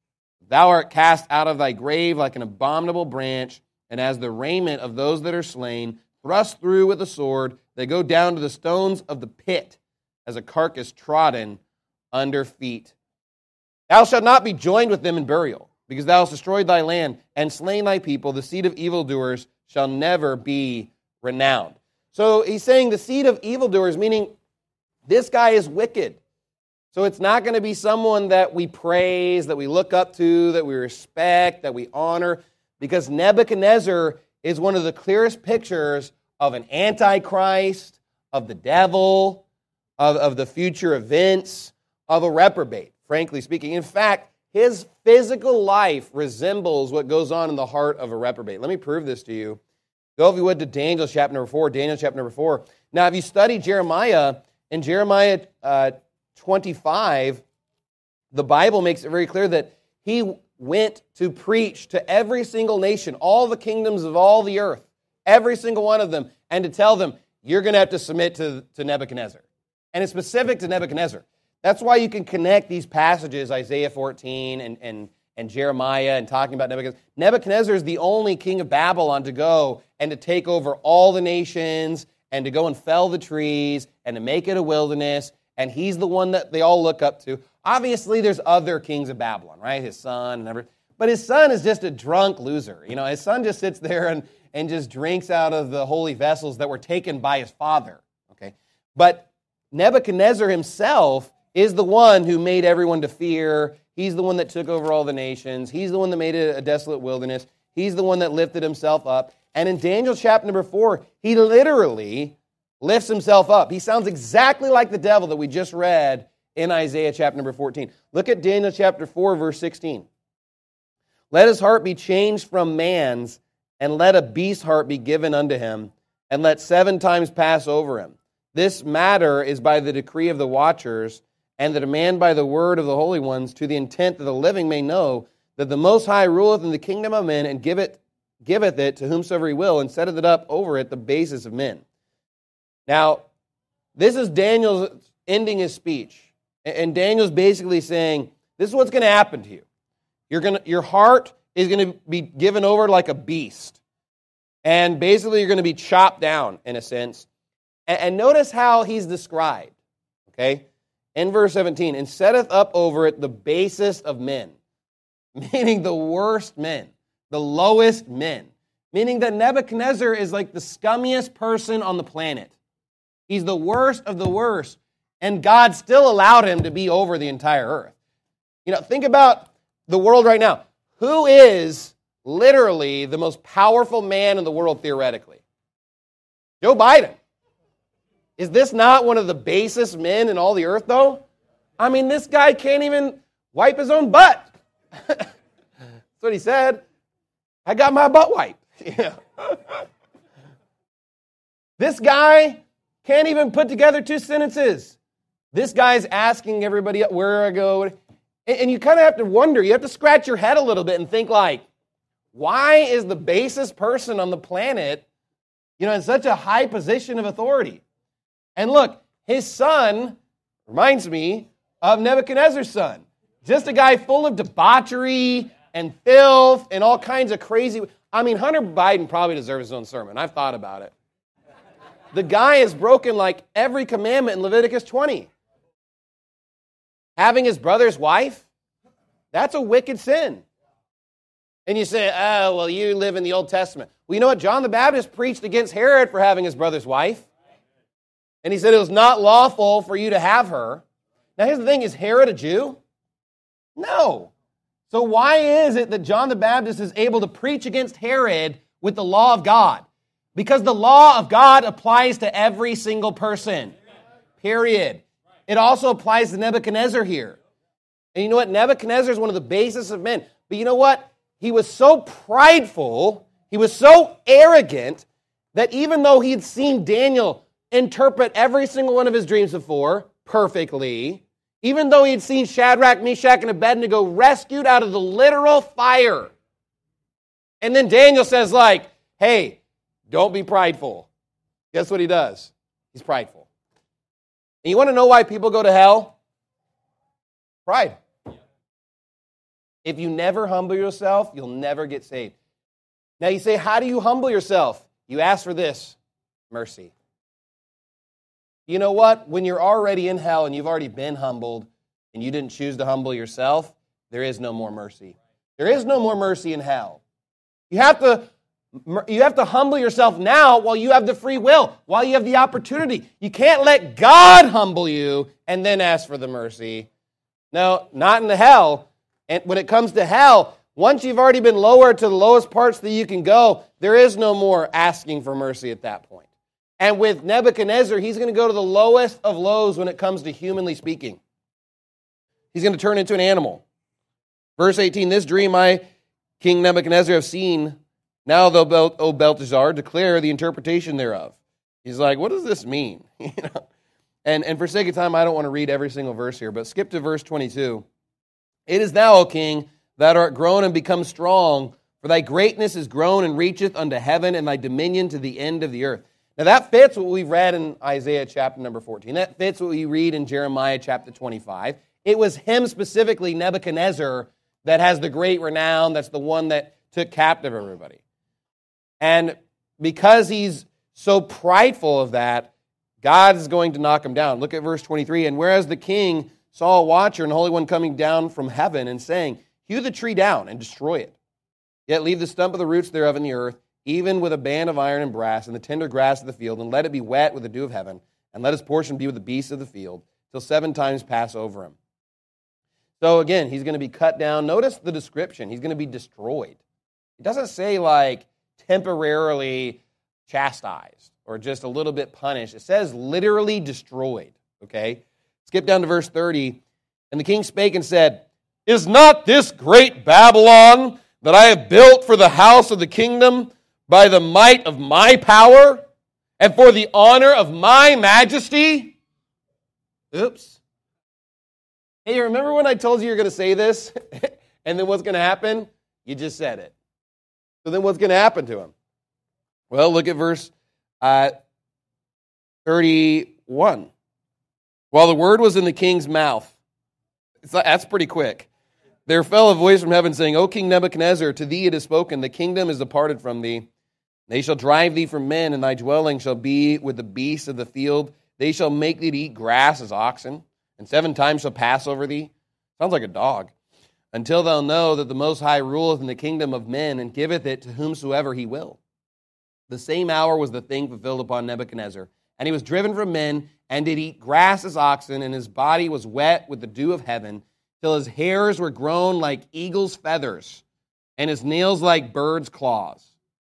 Thou art cast out of thy grave like an abominable branch, and as the raiment of those that are slain, thrust through with a sword, they go down to the stones of the pit, as a carcass trodden under feet. Thou shalt not be joined with them in burial, because thou hast destroyed thy land and slain thy people. The seed of evildoers shall never be renowned. So he's saying the seed of evildoers, meaning this guy is wicked. So it's not going to be someone that we praise, that we look up to, that we respect, that we honor, because Nebuchadnezzar is one of the clearest pictures of an antichrist, of the devil, of, of the future events, of a reprobate, frankly speaking. In fact, his physical life resembles what goes on in the heart of a reprobate. Let me prove this to you. Go, if you would, to Daniel chapter number four. Daniel chapter number four. Now, if you study Jeremiah, in Jeremiah uh, twenty-five, the Bible makes it very clear that he went to preach to every single nation, all the kingdoms of all the earth, every single one of them, and to tell them, you're going to have to submit to, to Nebuchadnezzar. And it's specific to Nebuchadnezzar. That's why you can connect these passages, Isaiah fourteen and, and, and Jeremiah, and talking about Nebuchadnezzar. Nebuchadnezzar is the only king of Babylon to go and to take over all the nations and to go and fell the trees and to make it a wilderness. And he's the one that they all look up to. Obviously, there's other kings of Babylon, right? His son and everything. But his son is just a drunk loser. You know, his son just sits there and, and just drinks out of the holy vessels that were taken by his father. Okay, but Nebuchadnezzar himself is the one who made everyone to fear. He's the one that took over all the nations. He's the one that made it a desolate wilderness. He's the one that lifted himself up. And in Daniel chapter number four, he literally lifts himself up. He sounds exactly like the devil that we just read in Isaiah chapter number fourteen. Look at Daniel chapter four, verse sixteen. Let his heart be changed from man's, and let a beast's heart be given unto him, and let seven times pass over him. This matter is by the decree of the watchers, and the demand by the word of the holy ones, to the intent that the living may know that the Most High ruleth in the kingdom of men, and giveth, giveth it to whomsoever he will, and setteth it up over it the basis of men. Now, this is Daniel's ending his speech. And Daniel's basically saying, this is what's going to happen to you. You're going to, your heart is going to be given over like a beast. And basically you're going to be chopped down, in a sense. And, and notice how he's described. Okay? In verse seventeen, and setteth up over it the basest of men. Meaning the worst men. The lowest men. Meaning that Nebuchadnezzar is like the scummiest person on the planet. He's the worst of the worst. And God still allowed him to be over the entire earth. You know, think about the world right now. Who is literally the most powerful man in the world theoretically? Joe Biden. Is this not one of the basest men in all the earth, though? I mean, this guy can't even wipe his own butt. That's what he said. I got my butt wiped. Yeah. This guy can't even put together two sentences. This guy's asking everybody where I go. And you kind of have to wonder, you have to scratch your head a little bit and think like, why is the basest person on the planet, you know, in such a high position of authority? And look, his son reminds me of Nebuchadnezzar's son. Just a guy full of debauchery and filth and all kinds of crazy. I mean, Hunter Biden probably deserves his own sermon. I've thought about it. The guy has broken like every commandment in Leviticus twenty. Having his brother's wife, that's a wicked sin. And you say, oh, well, you live in the Old Testament. Well, you know what? John the Baptist preached against Herod for having his brother's wife. And he said it was not lawful for you to have her. Now, here's the thing. Is Herod a Jew? No. So why is it that John the Baptist is able to preach against Herod with the law of God? Because the law of God applies to every single person. Period. It also applies to Nebuchadnezzar here. And you know what? Nebuchadnezzar is one of the basest of men. But you know what? He was so prideful, he was so arrogant, that even though he had seen Daniel interpret every single one of his dreams before perfectly, even though he had seen Shadrach, Meshach, and Abednego rescued out of the literal fire, and then Daniel says like, hey, don't be prideful. Guess what he does? He's prideful. And you want to know why people go to hell? Pride. If you never humble yourself, you'll never get saved. Now you say, how do you humble yourself? You ask for this, mercy. You know what? When you're already in hell and you've already been humbled and you didn't choose to humble yourself, there is no more mercy. There is no more mercy in hell. You have to, you have to humble yourself now while you have the free will, while you have the opportunity. You can't let God humble you and then ask for the mercy. No, not in the hell. And when it comes to hell, once you've already been lowered to the lowest parts that you can go, there is no more asking for mercy at that point. And with Nebuchadnezzar, he's going to go to the lowest of lows when it comes to humanly speaking. He's going to turn into an animal. Verse eighteen, this dream I, King Nebuchadnezzar, have seen. Now, though, O Belteshazzar, declare the interpretation thereof. He's like, what does this mean? you know? And, and for sake of time, I don't want to read every single verse here, but skip to verse twenty-two. It is thou, O king, that art grown and become strong, for thy greatness is grown and reacheth unto heaven, and thy dominion to the end of the earth. Now that fits what we've read in Isaiah chapter number fourteen. That fits what we read in Jeremiah chapter twenty-five. It was him specifically, Nebuchadnezzar, that has the great renown. That's the one that took captive everybody. And because he's so prideful of that, God is going to knock him down. Look at verse twenty-three. And whereas the king saw a watcher and the Holy One coming down from heaven and saying, hew the tree down and destroy it. Yet leave the stump of the roots thereof in the earth, even with a band of iron and brass, and the tender grass of the field, and let it be wet with the dew of heaven, and let his portion be with the beasts of the field, till seven times pass over him. So again, he's going to be cut down. Notice the description. He's going to be destroyed. It doesn't say like temporarily chastised or just a little bit punished. It says literally destroyed, okay? Skip down to verse thirty. And the king spake and said, is not this great Babylon that I have built for the house of the kingdom by the might of my power and for the honor of my majesty? Oops. Hey, remember when I told you you're going to say this? And then what's going to happen? You just said it. So then what's going to happen to him? Well, look at verse uh, thirty-one. While the word was in the king's mouth, it's, that's pretty quick. There fell a voice from heaven saying, O King Nebuchadnezzar, to thee it is spoken, the kingdom is departed from thee. They shall drive thee from men, and thy dwelling shall be with the beasts of the field. They shall make thee to eat grass as oxen, and seven times shall pass over thee. Sounds like a dog. Until thou know that the Most High ruleth in the kingdom of men, and giveth it to whomsoever he will. The same hour was the thing fulfilled upon Nebuchadnezzar. And he was driven from men, and did eat grass as oxen, and his body was wet with the dew of heaven, till his hairs were grown like eagle's feathers, and his nails like bird's claws.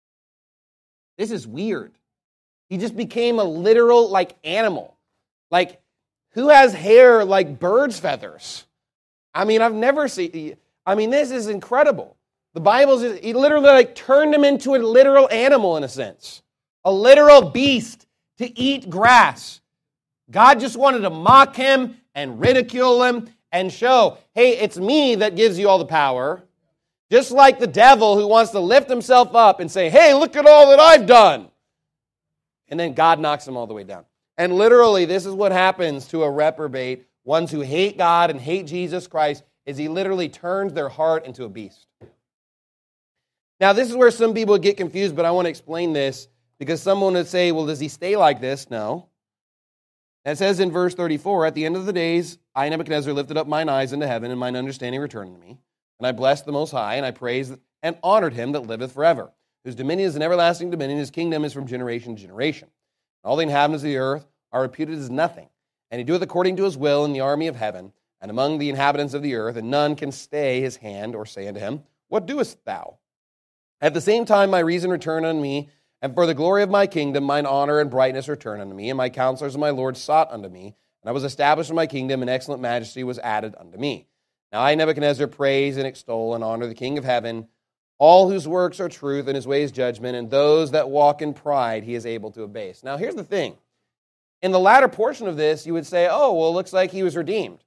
This is weird. He just became a literal, like, animal. Like, who has hair like bird's feathers? I mean, I've never seen, I mean, this is incredible. The Bible's, just, he literally, like, turned him into a literal animal, in a sense. A literal beast to eat grass. God just wanted to mock him and ridicule him and show, hey, it's me that gives you all the power. Just like the devil who wants to lift himself up and say, hey, look at all that I've done. And then God knocks him all the way down. And literally, this is what happens to a reprobate, ones who hate God and hate Jesus Christ, is he literally turns their heart into a beast. Now, this is where some people get confused, but I want to explain this because someone would say, well, does he stay like this? No. It says in verse thirty-four, at the end of the days, I, Nebuchadnezzar, lifted up mine eyes into heaven, and mine understanding returned unto me. And I blessed the Most High, and I praised and honored him that liveth forever, whose dominion is an everlasting dominion, his kingdom is from generation to generation. All the inhabitants of the earth are reputed as nothing, and he doeth according to his will in the army of heaven, and among the inhabitants of the earth, and none can stay his hand or say unto him, what doest thou? At the same time my reason returned unto me, and for the glory of my kingdom mine honor and brightness returned unto me, and my counselors and my Lord sought unto me, and I was established in my kingdom, and excellent majesty was added unto me. Now I, Nebuchadnezzar, praise and extol and honor the King of heaven, all whose works are truth and his ways judgment, and those that walk in pride he is able to abase. Now here's the thing. In the latter portion of this, you would say, oh, well, it looks like he was redeemed.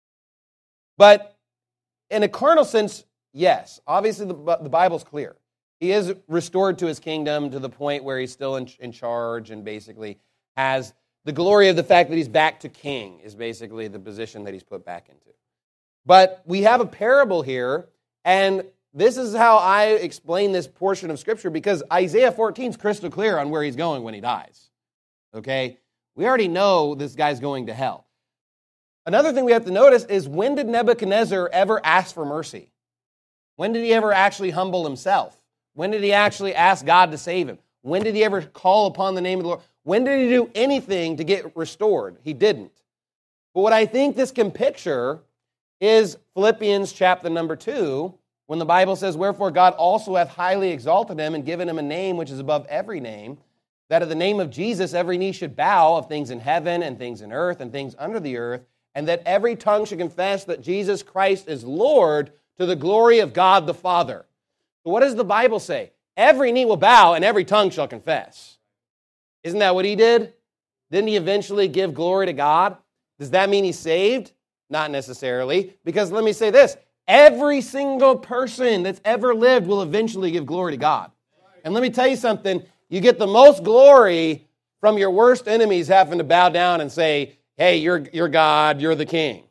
But in a carnal sense, yes. Obviously, the, the Bible's clear. He is restored to his kingdom to the point where he's still in, in charge and basically has the glory of the fact that he's back to king is basically the position that he's put back into. But we have a parable here And this is how I explain this portion of Scripture, because Isaiah fourteen is crystal clear on where he's going when he dies. Okay? We already know this guy's going to hell. Another thing we have to notice is, when did Nebuchadnezzar ever ask for mercy? When did he ever actually humble himself? When did he actually ask God to save him? When did he ever call upon the name of the Lord? When did he do anything to get restored? He didn't. But what I think this can picture is Philippians chapter number two, when the Bible says, "Wherefore God also hath highly exalted him and given him a name which is above every name, that at the name of Jesus every knee should bow, of things in heaven and things in earth and things under the earth, and that every tongue should confess that Jesus Christ is Lord, to the glory of God the Father." So what does the Bible say? Every knee will bow and every tongue shall confess. Isn't that what he did? Didn't he eventually give glory to God? Does that mean he's saved? Not necessarily, because let me say this. Every single person that's ever lived will eventually give glory to God. And let me tell you something. You get the most glory from your worst enemies having to bow down and say, "Hey, you're, you're God, you're the king."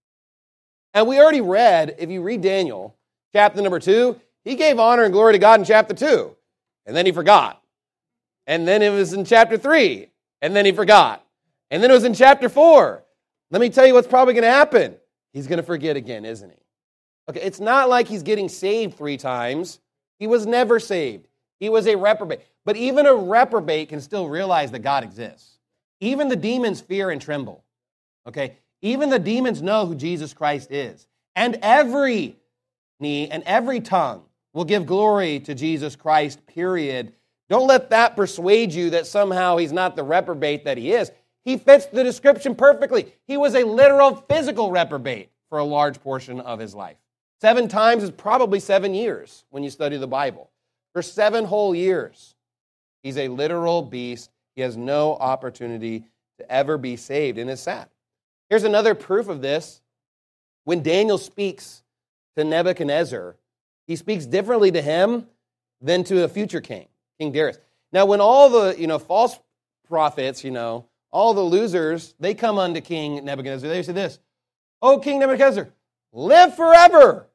And we already read, if you read Daniel, chapter number two, he gave honor and glory to God in chapter two, and then he forgot. And then it was in chapter three, and then he forgot. And then it was in chapter four. Let me tell you what's probably going to happen. He's going to forget again, isn't he? Okay, it's not like he's getting saved three times. He was never saved. He was a reprobate. But even a reprobate can still realize that God exists. Even the demons fear and tremble. Okay? Even the demons know who Jesus Christ is. And every knee and every tongue will give glory to Jesus Christ, period. Don't let that persuade you that somehow he's not the reprobate that he is. He fits the description perfectly. He was a literal physical reprobate for a large portion of his life. Seven times is probably seven years when you study the Bible. For seven whole years, he's a literal beast. He has no opportunity to ever be saved, and it's sad. Here's another proof of this. When Daniel speaks to Nebuchadnezzar, he speaks differently to him than to a future king, King Darius. Now, when all the, you know, false prophets, you know, all the losers, they come unto King Nebuchadnezzar, they say this, "Oh, King Nebuchadnezzar, live forever."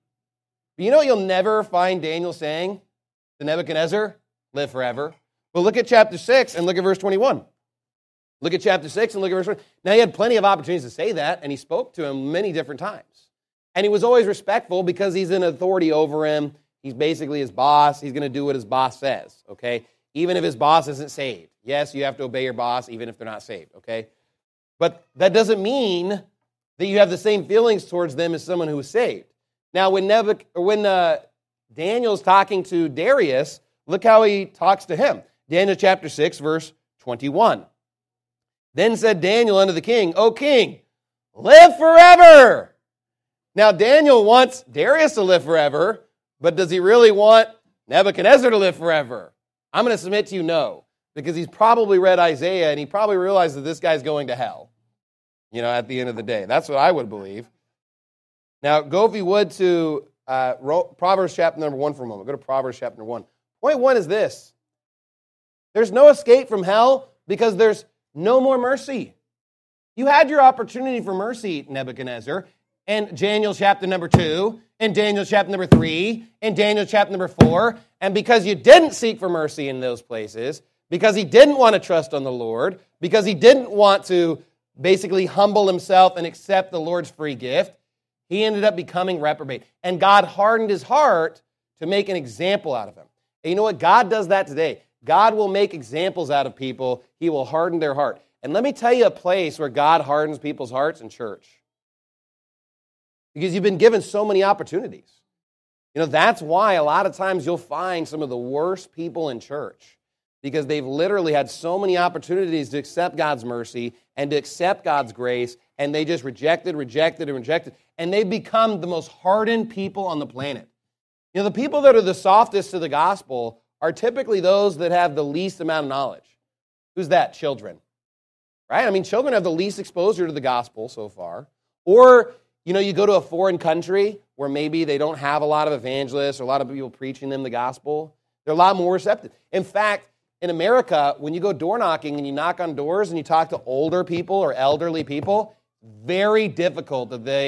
But you know what you'll never find Daniel saying to Nebuchadnezzar? Live forever. But look at chapter six and look at verse twenty-one. Look at chapter six and look at verse twenty. Now, he had plenty of opportunities to say that, and he spoke to him many different times. And he was always respectful because he's in authority over him. He's basically his boss. He's going to do what his boss says, okay? Even if his boss isn't saved. Yes, you have to obey your boss even if they're not saved, okay? But that doesn't mean that you have the same feelings towards them as someone who is saved. Now, when, Nebuch- or when uh, Daniel's talking to Darius, look how he talks to him. Daniel chapter six, verse twenty-one. "Then said Daniel unto the king, O king, live forever." Now, Daniel wants Darius to live forever, but does he really want Nebuchadnezzar to live forever? I'm going to submit to you no, because he's probably read Isaiah, and he probably realized that this guy's going to hell, you know, at the end of the day. That's what I would believe. Now, go, if you would, to uh, Proverbs chapter number one for a moment. Go to Proverbs chapter one. Point one is this. There's no escape from hell because there's no more mercy. You had your opportunity for mercy, Nebuchadnezzar, in Daniel chapter number two, in Daniel chapter number three, in Daniel chapter number four, and because you didn't seek for mercy in those places, because he didn't want to trust on the Lord, because he didn't want to basically humble himself and accept the Lord's free gift, he ended up becoming reprobate. And God hardened his heart to make an example out of him. And you know what? God does that today. God will make examples out of people. He will harden their heart. And let me tell you a place where God hardens people's hearts: in church. Because you've been given so many opportunities. You know, that's why a lot of times you'll find some of the worst people in church, because they've literally had so many opportunities to accept God's mercy and to accept God's grace, and they just rejected, rejected, and rejected. And they've become the most hardened people on the planet. You know, the people that are the softest to the gospel are typically those that have the least amount of knowledge. Who's that? Children. Right? I mean, children have the least exposure to the gospel so far. Or, you know, you go to a foreign country where maybe they don't have a lot of evangelists or a lot of people preaching them the gospel. They're a lot more receptive. In fact, in America, when you go door knocking and you knock on doors and you talk to older people or elderly people, very difficult that they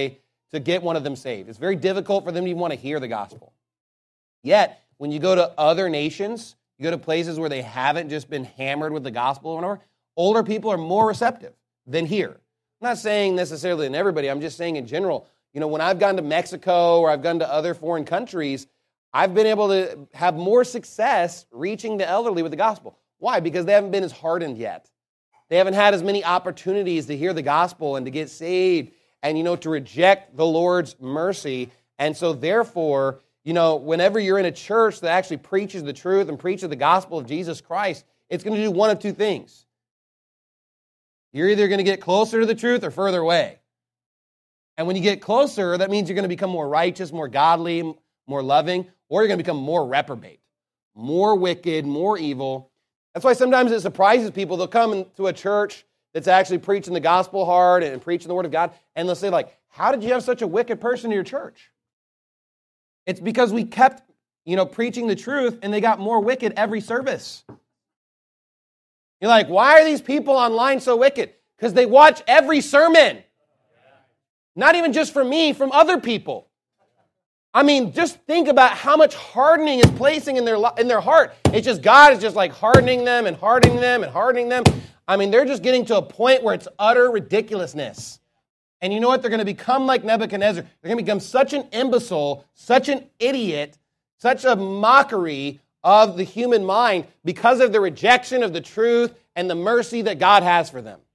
to get one of them saved. It's very difficult for them to even want to hear the gospel. Yet, when you go to other nations, you go to places where they haven't just been hammered with the gospel or whatever, older people are more receptive than here. I'm not saying necessarily in everybody, I'm just saying in general. You know, when I've gone to Mexico or I've gone to other foreign countries, I've been able to have more success reaching the elderly with the gospel. Why? Because they haven't been as hardened yet. They haven't had as many opportunities to hear the gospel and to get saved and, you know, to reject the Lord's mercy. And so therefore, you know, whenever you're in a church that actually preaches the truth and preaches the gospel of Jesus Christ, it's going to do one of two things. You're either going to get closer to the truth or further away. And when you get closer, that means you're going to become more righteous, more godly, more loving, or you're going to become more reprobate, more wicked, more evil. That's why sometimes it surprises people. They'll come into a church that's actually preaching the gospel hard and preaching the word of God, and they'll say, like, how did you have such a wicked person in your church? It's because we kept, you know, preaching the truth, and they got more wicked every service. You're like, why are these people online so wicked? Because they watch every sermon. Not even just from me, from other people. I mean, just think about how much hardening is placing in their in their heart. It's just God is just like hardening them and hardening them and hardening them. I mean, they're just getting to a point where it's utter ridiculousness. And you know what? They're going to become like Nebuchadnezzar. They're going to become such an imbecile, such an idiot, such a mockery of the human mind because of the rejection of the truth and the mercy that God has for them.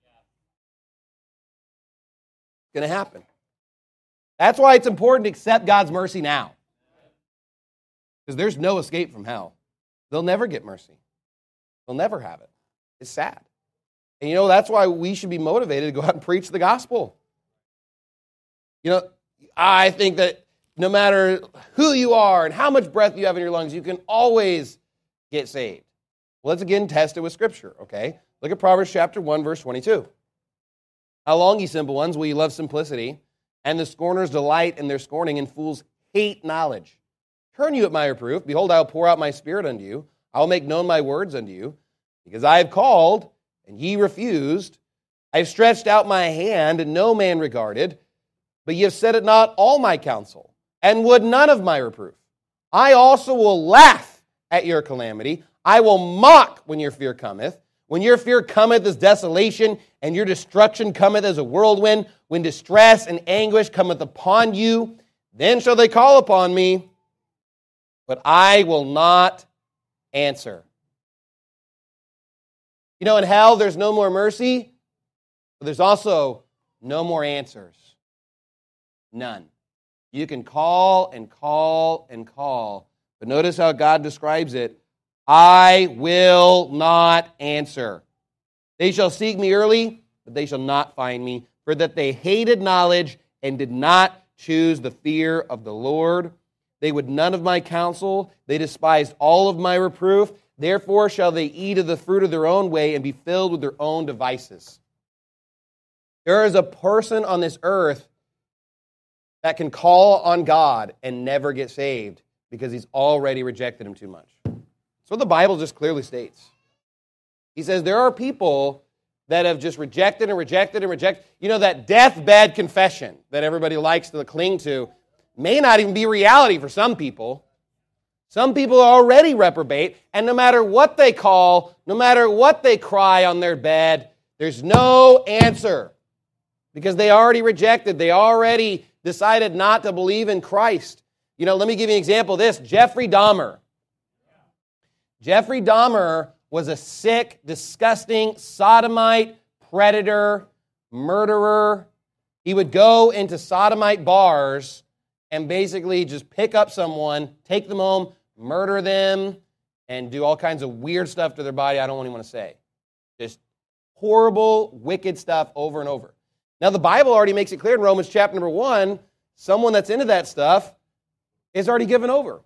It's going to happen. That's why it's important to accept God's mercy now. Because there's no escape from hell. They'll never get mercy. They'll never have it. It's sad. And you know, that's why we should be motivated to go out and preach the gospel. You know, I think that no matter who you are and how much breath you have in your lungs, you can always get saved. Well, let's again test it with Scripture, okay? Look at Proverbs chapter one, verse twenty-two. How long, ye simple ones, will you love simplicity? And the scorners delight in their scorning, and fools hate knowledge. Turn you at my reproof. Behold, I will pour out my spirit unto you. I will make known my words unto you. Because I have called, and ye refused. I have stretched out my hand, and no man regarded. But ye have set at naught all my counsel, and would none of my reproof. I also will laugh at your calamity. I will mock when your fear cometh. When your fear cometh as desolation, and your destruction cometh as a whirlwind, when distress and anguish cometh upon you, then shall they call upon me, but I will not answer. You know, in hell, there's no more mercy, but there's also no more answers. None. You can call and call and call, but notice how God describes it. I will not answer. They shall seek me early, but they shall not find me, for that they hated knowledge and did not choose the fear of the Lord. They would none of my counsel. They despised all of my reproof. Therefore shall they eat of the fruit of their own way and be filled with their own devices. There is a person on this earth that can call on God and never get saved because he's already rejected him too much. That's what the Bible just clearly states. He says there are people that have just rejected and rejected and rejected. You know, that deathbed confession that everybody likes to cling to may not even be reality for some people. Some people are already reprobate, and no matter what they call, no matter what they cry on their bed, there's no answer because they already rejected. They already decided not to believe in Christ. You know, let me give you an example of this. Jeffrey Dahmer. Jeffrey Dahmer was a sick, disgusting, sodomite, predator, murderer. He would go into sodomite bars and basically just pick up someone, take them home, murder them, and do all kinds of weird stuff to their body I don't even want to say. Just horrible, wicked stuff over and over. Now, the Bible already makes it clear in Romans chapter number one, someone that's into that stuff is already given over.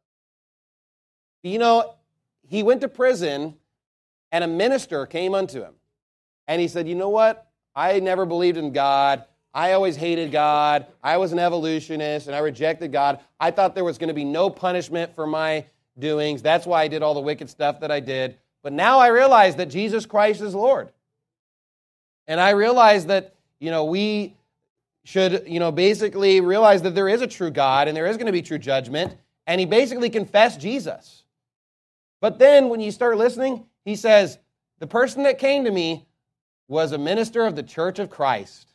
You know, he went to prison, and a minister came unto him. And he said, you know what? I never believed in God. I always hated God. I was an evolutionist, and I rejected God. I thought there was going to be no punishment for my doings. That's why I did all the wicked stuff that I did. But now I realize that Jesus Christ is Lord. And I realize that, you know, we, should, you know, basically realize that there is a true God and there is going to be true judgment, and he basically confessed Jesus. But then when you start listening, he says, the person that came to me was a minister of the Church of Christ.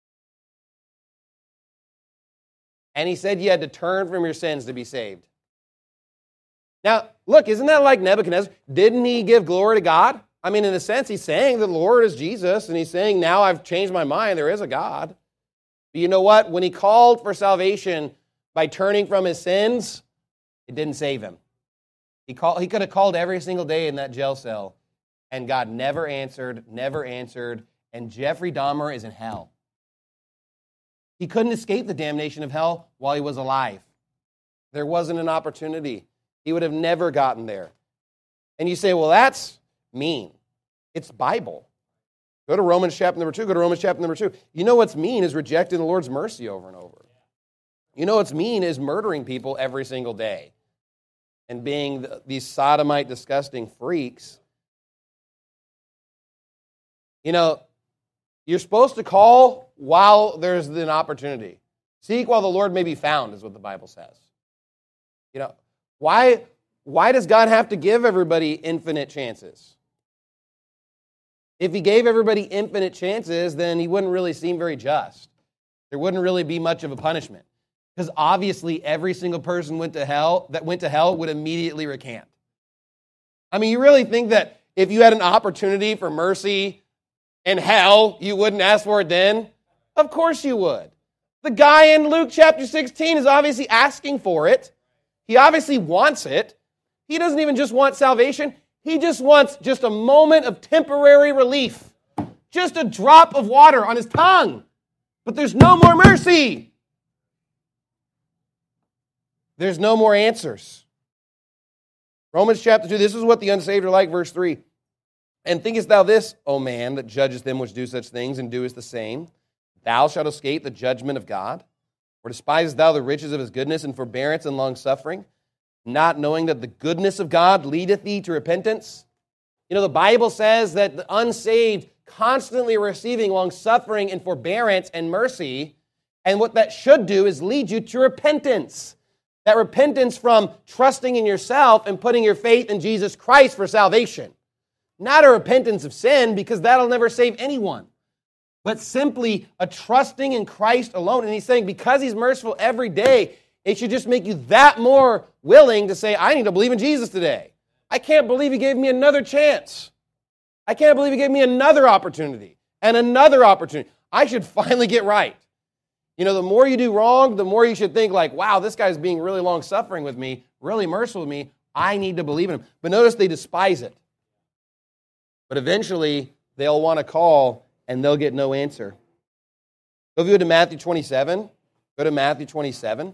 And he said you had to turn from your sins to be saved. Now, look, isn't that like Nebuchadnezzar? Didn't he give glory to God? I mean, in a sense, he's saying the Lord is Jesus, and he's saying, now I've changed my mind, there is a God. But you know what? When he called for salvation by turning from his sins, it didn't save him. He, called, he could have called every single day in that jail cell, and God never answered, never answered, and Jeffrey Dahmer is in hell. He couldn't escape the damnation of hell while he was alive. There wasn't an opportunity. He would have never gotten there. And you say, well, that's mean. It's Bible. Go to Romans chapter number two. Go to Romans chapter number two. You know what's mean is rejecting the Lord's mercy over and over. You know what's mean is murdering people every single day and being these sodomite, disgusting freaks. You know, you're supposed to call while there's an opportunity. Seek while the Lord may be found, is what the Bible says. You know, why, why does God have to give everybody infinite chances? If he gave everybody infinite chances, then he wouldn't really seem very just. There wouldn't really be much of a punishment. Because obviously every single person went to hell that went to hell would immediately recant. I mean, you really think that if you had an opportunity for mercy in hell, you wouldn't ask for it then? Of course you would. The guy in Luke chapter sixteen is obviously asking for it. He obviously wants it. He doesn't even just want salvation. He just wants just a moment of temporary relief. Just a drop of water on his tongue. But there's no more mercy. There's no more answers. Romans chapter two, this is what the unsaved are like, verse three. And thinkest thou this, O man, that judgest them which do such things, and doest the same? Thou shalt escape the judgment of God? Or despisest thou the riches of his goodness and forbearance and longsuffering, not knowing that the goodness of God leadeth thee to repentance? You know, the Bible says that the unsaved constantly receiving longsuffering and forbearance and mercy, and what that should do is lead you to repentance. That repentance from trusting in yourself and putting your faith in Jesus Christ for salvation. Not a repentance of sin, because that'll never save anyone. But simply a trusting in Christ alone. And he's saying because he's merciful every day, it should just make you that more willing to say, I need to believe in Jesus today. I can't believe he gave me another chance. I can't believe he gave me another opportunity and another opportunity. I should finally get right. You know, the more you do wrong, the more you should think like, wow, this guy's being really long-suffering with me, really merciful with me. I need to believe in him. But notice they despise it. But eventually, they'll want to call, and they'll get no answer. Go to Matthew twenty-seven. Go to Matthew twenty-seven.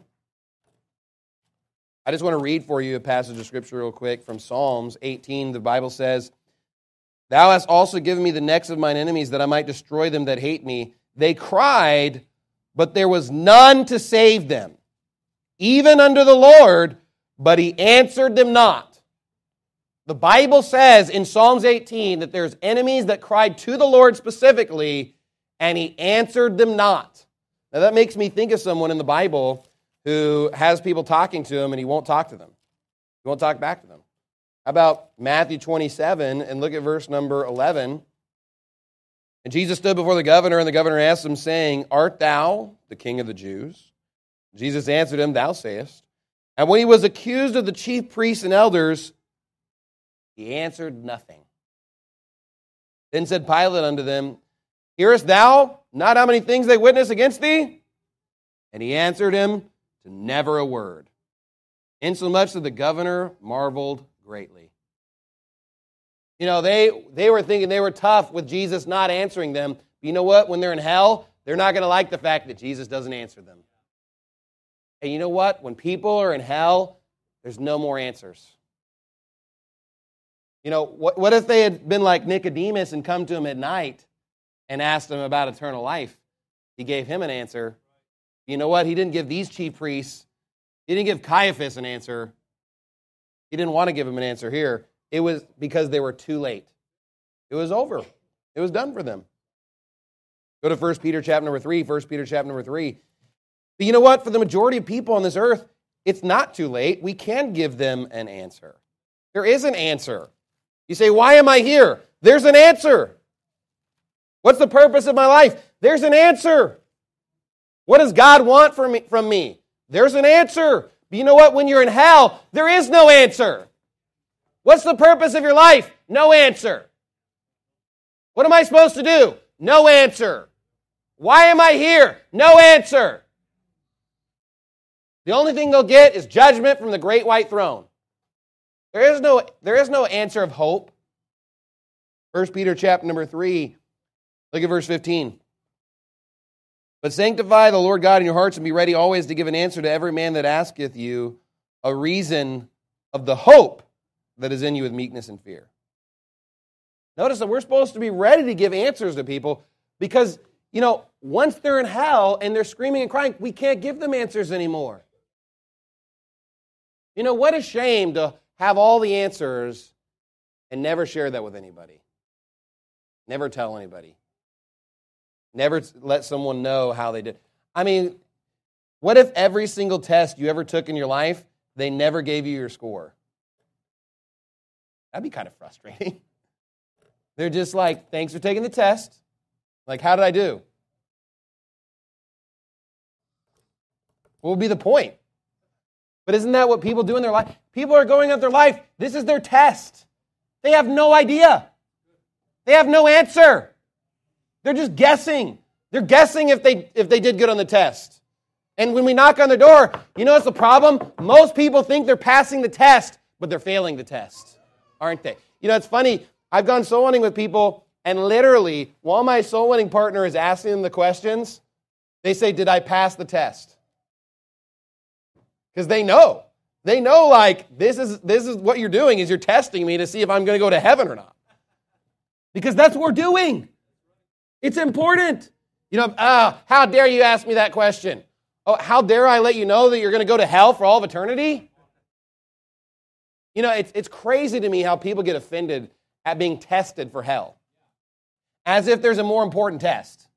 I just want to read for you a passage of Scripture real quick from Psalms eighteen. The Bible says, Thou hast also given me the necks of mine enemies, that I might destroy them that hate me. They cried, but there was none to save them, even unto the Lord, but he answered them not. The Bible says in Psalms eighteen that there's enemies that cried to the Lord specifically, and he answered them not. Now that makes me think of someone in the Bible who has people talking to him and he won't talk to them. He won't talk back to them. How about Matthew twenty-seven, and look at verse number eleven. And Jesus stood before the governor, and the governor asked him, saying, Art thou the king of the Jews? Jesus answered him, Thou sayest. And when he was accused of the chief priests and elders, he answered nothing. Then said Pilate unto them, Hearest thou not how many things they witness against thee? And he answered him to never a word, insomuch that the governor marveled greatly. You know, they, they were thinking they were tough with Jesus not answering them. But you know what? When they're in hell, they're not going to like the fact that Jesus doesn't answer them. And you know what? When people are in hell, there's no more answers. You know, what, what if they had been like Nicodemus and come to him at night and asked him about eternal life? He gave him an answer. You know what? He didn't give these chief priests, he didn't give Caiaphas an answer. He didn't want to give him an answer here. It was because they were too late. It was over. It was done for them. Go to First Peter chapter number three, First Peter chapter number three. But you know what? For the majority of people on this earth, it's not too late. We can give them an answer. There is an answer. You say, why am I here? There's an answer. What's the purpose of my life? There's an answer. What does God want from me? From me? There's an answer. But you know what? When you're in hell, there is no answer. What's the purpose of your life? No answer. What am I supposed to do? No answer. Why am I here? No answer. The only thing they'll get is judgment from the great white throne. There is no, there is no answer of hope. First Peter chapter number three, look at verse fifteen. But sanctify the Lord God in your hearts and be ready always to give an answer to every man that asketh you a reason of the hope that is in you with meekness and fear. Notice that we're supposed to be ready to give answers to people because, you know, once they're in hell and they're screaming and crying, we can't give them answers anymore. You know, what a shame to have all the answers and never share that with anybody. Never tell anybody. Never let someone know how they did. I mean, what if every single test you ever took in your life, they never gave you your score? That'd be kind of frustrating. They're just like, thanks for taking the test. Like, how did I do? What would be the point? But isn't that what people do in their life? People are going out their life. This is their test. They have no idea. They have no answer. They're just guessing. They're guessing if they if they did good on the test. And when we knock on the door, you know what's the problem? Most people think they're passing the test, but they're failing the test, aren't they? You know, it's funny. I've gone soul winning with people, and literally, while my soul winning partner is asking them the questions, they say, did I pass the test? Because they know. They know, like, this is this is what you're doing, is you're testing me to see if I'm going to go to heaven or not. Because that's what we're doing. It's important. You know, ah, how dare you ask me that question? Oh, how dare I let you know that you're going to go to hell for all of eternity? You know, it's it's crazy to me how people get offended at being tested for hell. As if there's a more important test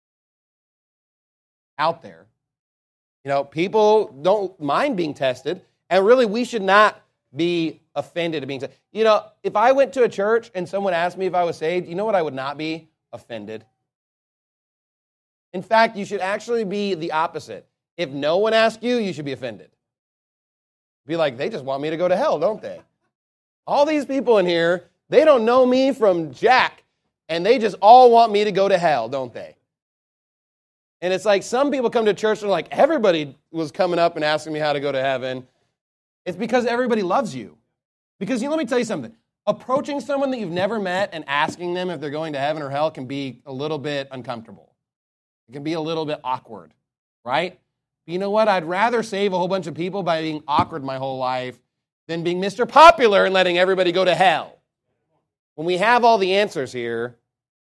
out there. You know, people don't mind being tested, and really we should not be offended at being tested. You know, if I went to a church and someone asked me if I was saved, you know what I would not be? Offended. In fact, you should actually be the opposite. If no one asks you, you should be offended. Be like, they just want me to go to hell, don't they? All these people in here, they don't know me from Jack, and they just all want me to go to hell, don't they? And it's like some people come to church and they're like, everybody was coming up and asking me how to go to heaven. It's because everybody loves you. Because you know, let me tell you something. Approaching someone that you've never met and asking them if they're going to heaven or hell can be a little bit uncomfortable. It can be a little bit awkward, right? But you know what? I'd rather save a whole bunch of people by being awkward my whole life than being Mister Popular and letting everybody go to hell. When we have all the answers here,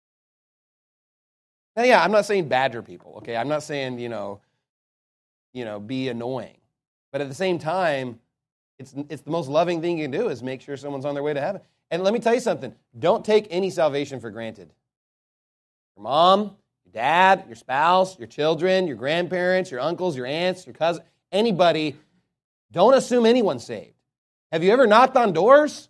now, yeah, I'm not saying badger people, okay? I'm not saying, you know, you know, be annoying. But at the same time, it's it's the most loving thing you can do is make sure someone's on their way to heaven. And let me tell you something. Don't take any salvation for granted. Your mom, your dad, your spouse, your children, your grandparents, your uncles, your aunts, your cousins, anybody, don't assume anyone's saved. Have you ever knocked on doors?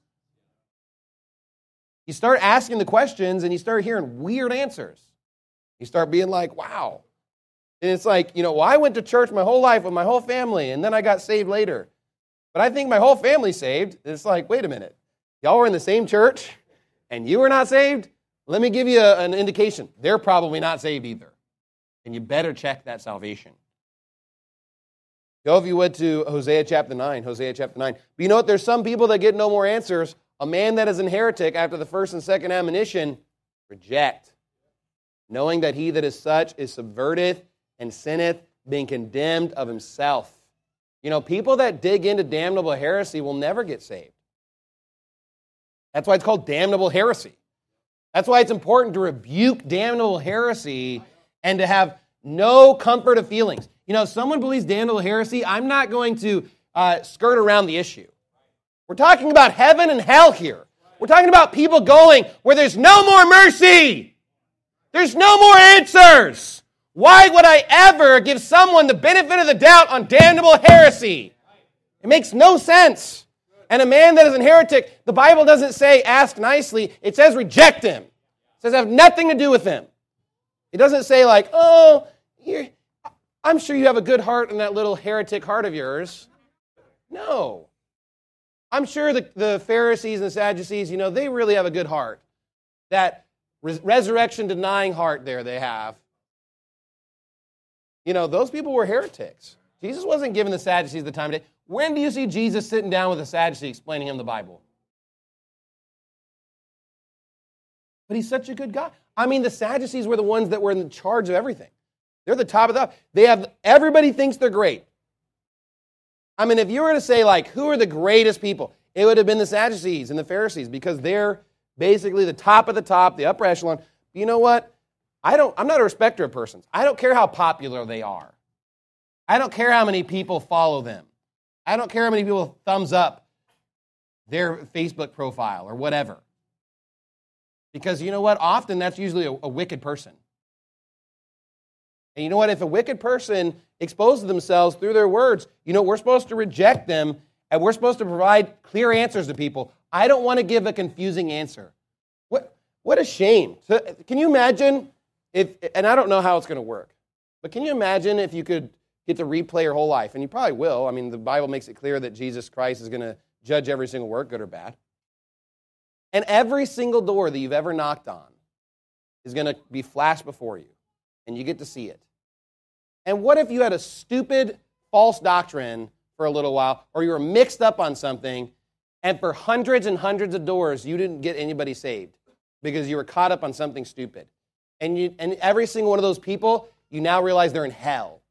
You start asking the questions and you start hearing weird answers. You start being like, wow. And it's like, you know, well, I went to church my whole life with my whole family, and then I got saved later. But I think my whole family's saved. It's like, wait a minute. Y'all were in the same church, and you were not saved? Let me give you a, an indication. They're probably not saved either. And you better check that salvation. Go, if you would, to Hosea chapter nine. Hosea chapter nine. But you know what? There's some people that get no more answers. A man that is an heretic after the first and second admonition, reject. Knowing that he that is such is subverteth and sinneth, being condemned of himself. You know, people that dig into damnable heresy will never get saved. That's why it's called damnable heresy. That's why it's important to rebuke damnable heresy and to have no comfort of feelings. You know, if someone believes damnable heresy, I'm not going to uh, skirt around the issue. We're talking about heaven and hell here. We're talking about people going where there's no more mercy. There's no more answers. Why would I ever give someone the benefit of the doubt on damnable heresy? It makes no sense. And a man that is a heretic, the Bible doesn't say ask nicely. It says reject him. It says have nothing to do with him. It doesn't say like, oh, you're, I'm sure you have a good heart in that little heretic heart of yours. No. I'm sure the, the Pharisees and the Sadducees, you know, they really have a good heart. That res- resurrection-denying heart there they have. You know, those people were heretics. Jesus wasn't giving the Sadducees the time of day. When do you see Jesus sitting down with a Sadducee explaining him the Bible? But he's such a good guy. I mean, the Sadducees were the ones that were in charge of everything. They're the top of the top. They have, everybody thinks they're great. I mean, if you were to say, like, who are the greatest people? It would have been the Sadducees and the Pharisees because they're basically the top of the top, the upper echelon. You know what? I don't, I'm not a respecter of persons. I don't care how popular they are. I don't care how many people follow them. I don't care how many people thumbs up their Facebook profile or whatever. Because you know what? Often that's usually a, a wicked person. And you know what? If a wicked person exposes themselves through their words, you know, we're supposed to reject them and we're supposed to provide clear answers to people. I don't want to give a confusing answer. What, what a shame. So, can you imagine if, and I don't know how it's going to work, but can you imagine if you could get to replay your whole life? And you probably will. I mean, the Bible makes it clear that Jesus Christ is going to judge every single work, good or bad. And every single door that you've ever knocked on is going to be flashed before you, and you get to see it. And what if you had a stupid, false doctrine for a little while, or you were mixed up on something, and for hundreds and hundreds of doors, you didn't get anybody saved because you were caught up on something stupid. And you, and every single one of those people, you now realize they're in hell.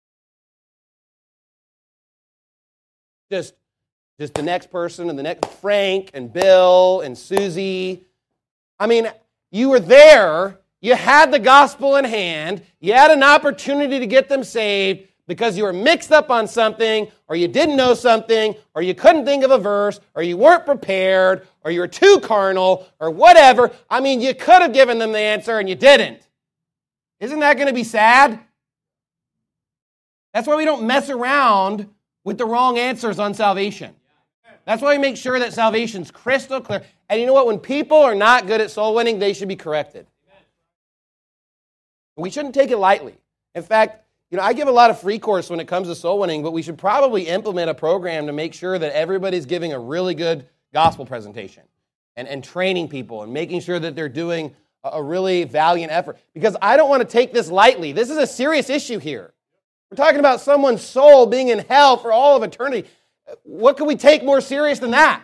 Just, just the next person and the next, Frank and Bill and Susie. I mean, you were there. You had the gospel in hand. You had an opportunity to get them saved because you were mixed up on something, or you didn't know something, or you couldn't think of a verse, or you weren't prepared, or you were too carnal, or whatever. I mean, you could have given them the answer and you didn't. Isn't that going to be sad? That's why we don't mess around with the wrong answers on salvation. That's why we make sure that salvation's crystal clear. And you know what? When people are not good at soul winning, they should be corrected. We shouldn't take it lightly. In fact, you know, I give a lot of free course when it comes to soul winning, but we should probably implement a program to make sure that everybody's giving a really good gospel presentation and, and training people and making sure that they're doing a, a really valiant effort. Because I don't want to take this lightly. This is a serious issue here. We're talking about someone's soul being in hell for all of eternity. What can we take more serious than that?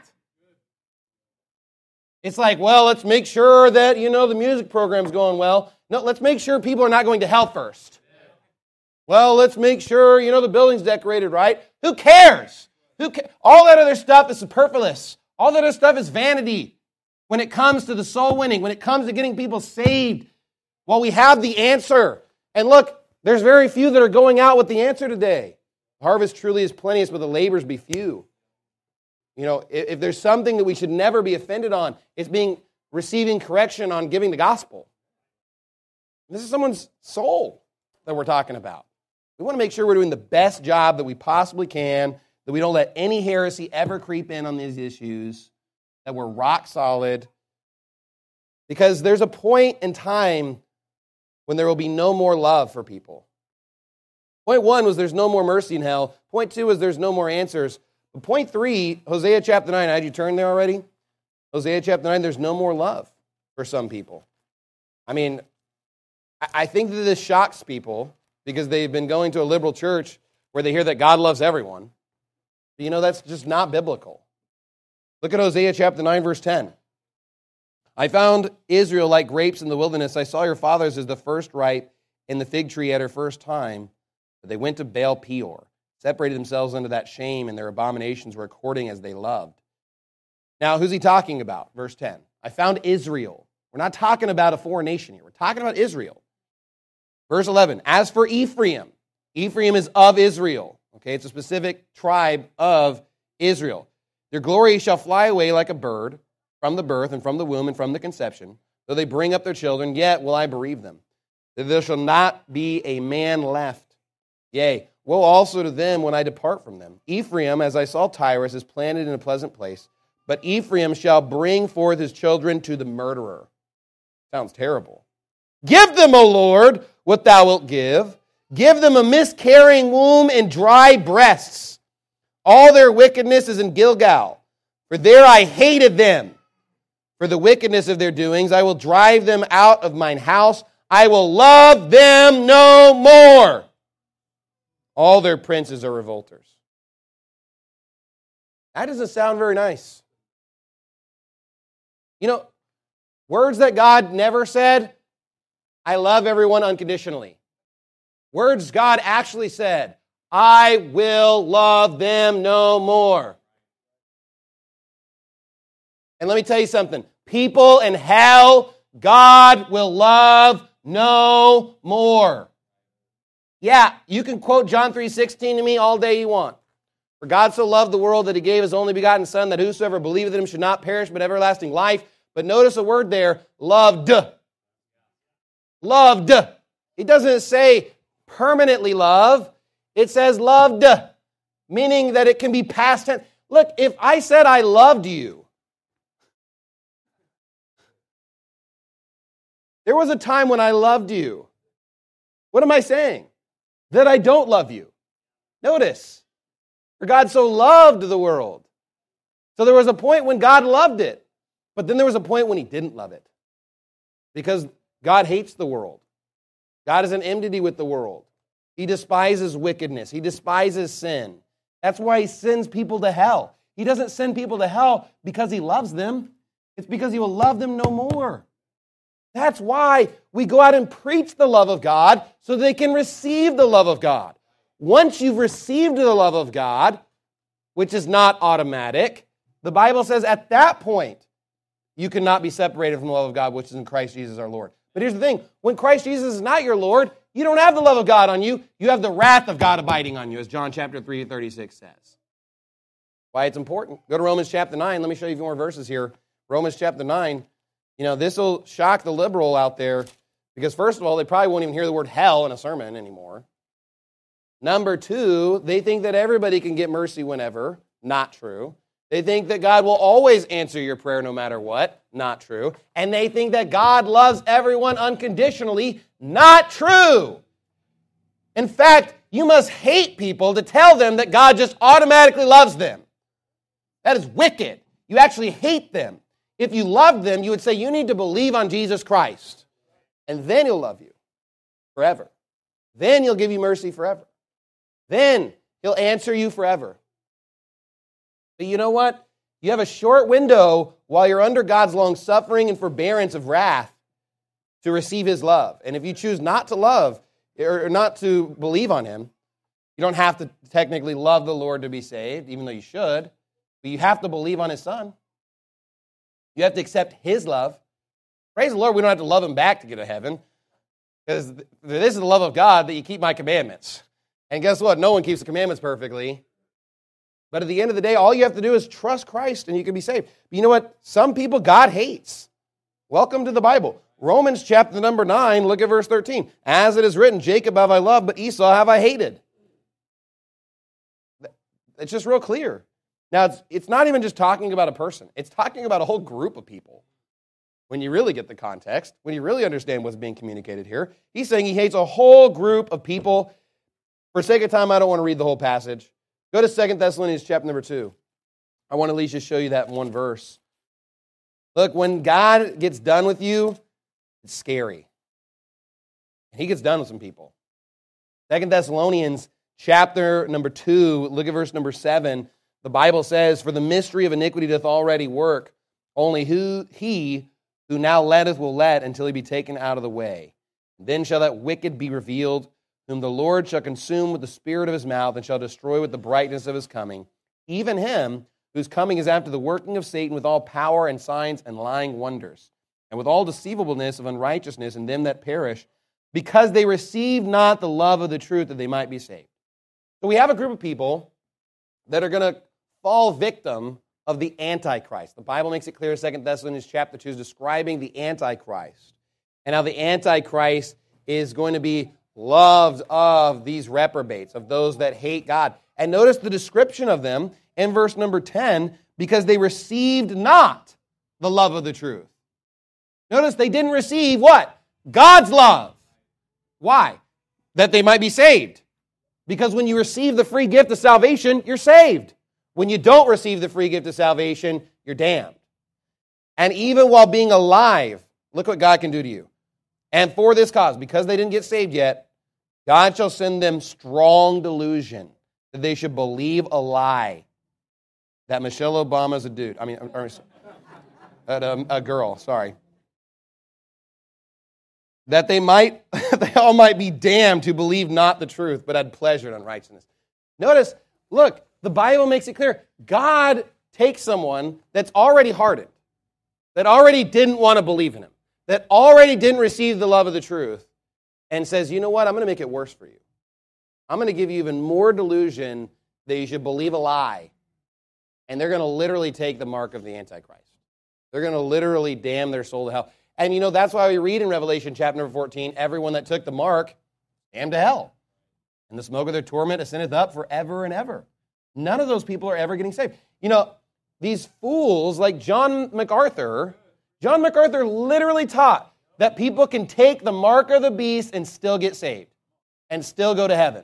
It's like, well, let's make sure that, you know, the music program's going well. No, let's make sure people are not going to hell first. Well, let's make sure, you know, the building's decorated right. Who cares? Who ca- All that other stuff is superfluous. All that other stuff is vanity when it comes to the soul winning, when it comes to getting people saved. Well, we have the answer. And look, there's very few that are going out with the answer today. The harvest truly is plenteous, but the labors be few. You know, if, if there's something that we should never be offended on, it's being receiving correction on giving the gospel. This is someone's soul that we're talking about. We want to make sure we're doing the best job that we possibly can, that we don't let any heresy ever creep in on these issues, that we're rock solid. Because there's a point in time when there will be no more love for people. Point one was there's no more mercy in hell. Point two is there's no more answers. But point three, Hosea chapter nine, had you turned there already? Hosea chapter nine, there's no more love for some people. I mean, I think that this shocks people because they've been going to a liberal church where they hear that God loves everyone. But you know, that's just not biblical. Look at Hosea chapter nine, verse ten. I found Israel like grapes in the wilderness. I saw your fathers as the first ripe in the fig tree at her first time. But they went to Baal Peor, separated themselves unto that shame, and their abominations were according as they loved. Now, who's he talking about? Verse ten. I found Israel. We're not talking about a foreign nation here. We're talking about Israel. Verse eleven, as for Ephraim, Ephraim is of Israel. Okay, it's a specific tribe of Israel. Their glory shall fly away like a bird from the birth and from the womb and from the conception. Though they bring up their children, yet will I bereave them. That there shall not be a man left. Yea, woe also to them when I depart from them. Ephraim, as I saw Tyrus, is planted in a pleasant place, but Ephraim shall bring forth his children to the murderer. Sounds terrible. Give them, O Lord, what thou wilt give. Give them a miscarrying womb and dry breasts. All their wickedness is in Gilgal, for there I hated them. For the wickedness of their doings, I will drive them out of mine house. I will love them no more. All their princes are revolters. That doesn't sound very nice. You know, words that God never said, I love everyone unconditionally. Words God actually said, I will love them no more. And let me tell you something. People in hell, God will love no more. Yeah, you can quote John three sixteen to me all day you want. For God so loved the world that he gave his only begotten Son, that whosoever believeth in him should not perish but everlasting life. But notice a word there, loved. Loved. It doesn't say permanently love. It says loved, meaning that it can be past tense. Look, if I said I loved you, there was a time when I loved you. What am I saying? That I don't love you. Notice, for God so loved the world. So there was a point when God loved it, but then there was a point when he didn't love it. Because God hates the world. God is an enmity with the world. He despises wickedness. He despises sin. That's why he sends people to hell. He doesn't send people to hell because he loves them. It's because he will love them no more. That's why we go out and preach the love of God so they can receive the love of God. Once you've received the love of God, which is not automatic, the Bible says at that point, you cannot be separated from the love of God, which is in Christ Jesus our Lord. But here's the thing. When Christ Jesus is not your Lord, you don't have the love of God on you. You have the wrath of God abiding on you, as John chapter three, thirty-six says. Why it's important. Go to Romans chapter nine. Let me show you a few more verses here. Romans chapter nine. You know, this will shock the liberal out there because, first of all, they probably won't even hear the word hell in a sermon anymore. Number two, they think that everybody can get mercy whenever. Not true. They think that God will always answer your prayer no matter what. Not true. And they think that God loves everyone unconditionally. Not true. In fact, you must hate people to tell them that God just automatically loves them. That is wicked. You actually hate them. If you loved them, you would say, you need to believe on Jesus Christ. And then he'll love you forever. Then he'll give you mercy forever. Then he'll answer you forever. But you know what? You have a short window while you're under God's long suffering and forbearance of wrath to receive his love. And if you choose not to love or not to believe on him, you don't have to technically love the Lord to be saved, even though you should. But you have to believe on his Son. You have to accept his love. Praise the Lord, we don't have to love him back to get to heaven. Because this is the love of God, that you keep my commandments. And guess what? No one keeps the commandments perfectly. But at the end of the day, all you have to do is trust Christ and you can be saved. But you know what? Some people God hates. Welcome to the Bible. Romans chapter number nine, look at verse thirteen. As it is written, Jacob have I loved, but Esau have I hated. It's just real clear. Now, it's, it's not even just talking about a person. It's talking about a whole group of people. When you really get the context, when you really understand what's being communicated here, he's saying he hates a whole group of people. For sake of time, I don't want to read the whole passage. Go to Second Thessalonians chapter number two. I want to at least just show you that in one verse. Look, when God gets done with you, it's scary. He gets done with some people. Second Thessalonians chapter number two, look at verse number seven. The Bible says, for the mystery of iniquity doth already work. Only who he who now letteth will let until he be taken out of the way. Then shall that wicked be revealed, whom the Lord shall consume with the spirit of his mouth and shall destroy with the brightness of his coming. Even him whose coming is after the working of Satan with all power and signs and lying wonders, and with all deceivableness of unrighteousness in them that perish, because they receive not the love of the truth that they might be saved. So we have a group of people that are going to fall victim of the Antichrist. The Bible makes it clear in Second Thessalonians chapter two is describing the Antichrist and how the Antichrist is going to be loved of these reprobates, of those that hate God. And notice the description of them in verse number ten, because they received not the love of the truth. Notice they didn't receive what? God's love. Why? That they might be saved. Because when you receive the free gift of salvation, you're saved. When you don't receive the free gift of salvation, you're damned. And even while being alive, look what God can do to you. And for this cause, because they didn't get saved yet, God shall send them strong delusion that they should believe a lie. That Michelle Obama's a dude. I mean, or, a, a girl, sorry. That they might, they all might be damned who believe not the truth, but had pleasure in unrighteousness. Notice, look, the Bible makes it clear. God takes someone that's already hardened, that already didn't want to believe in him, that already didn't receive the love of the truth, and says, you know what, I'm going to make it worse for you. I'm going to give you even more delusion that you should believe a lie. And they're going to literally take the mark of the Antichrist. They're going to literally damn their soul to hell. And you know, that's why we read in Revelation chapter number fourteen, everyone that took the mark, damned to hell. And the smoke of their torment ascendeth up forever and ever. None of those people are ever getting saved. You know, these fools like John MacArthur, John MacArthur literally taught that people can take the mark of the beast and still get saved and still go to heaven.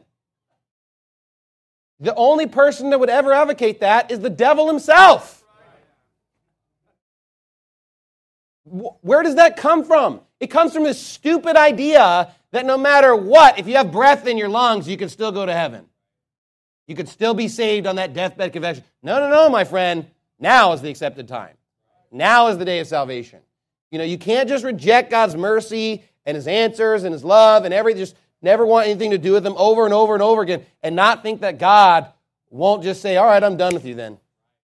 The only person that would ever advocate that is the devil himself. Where does that come from? It comes from this stupid idea that no matter what, if you have breath in your lungs, you can still go to heaven. You could still be saved on that deathbed confession. No, no, no, my friend. Now is the accepted time. Now is the day of salvation. You know, you can't just reject God's mercy and his answers and his love and everything, just never want anything to do with him over and over and over again and not think that God won't just say, all right, I'm done with you then.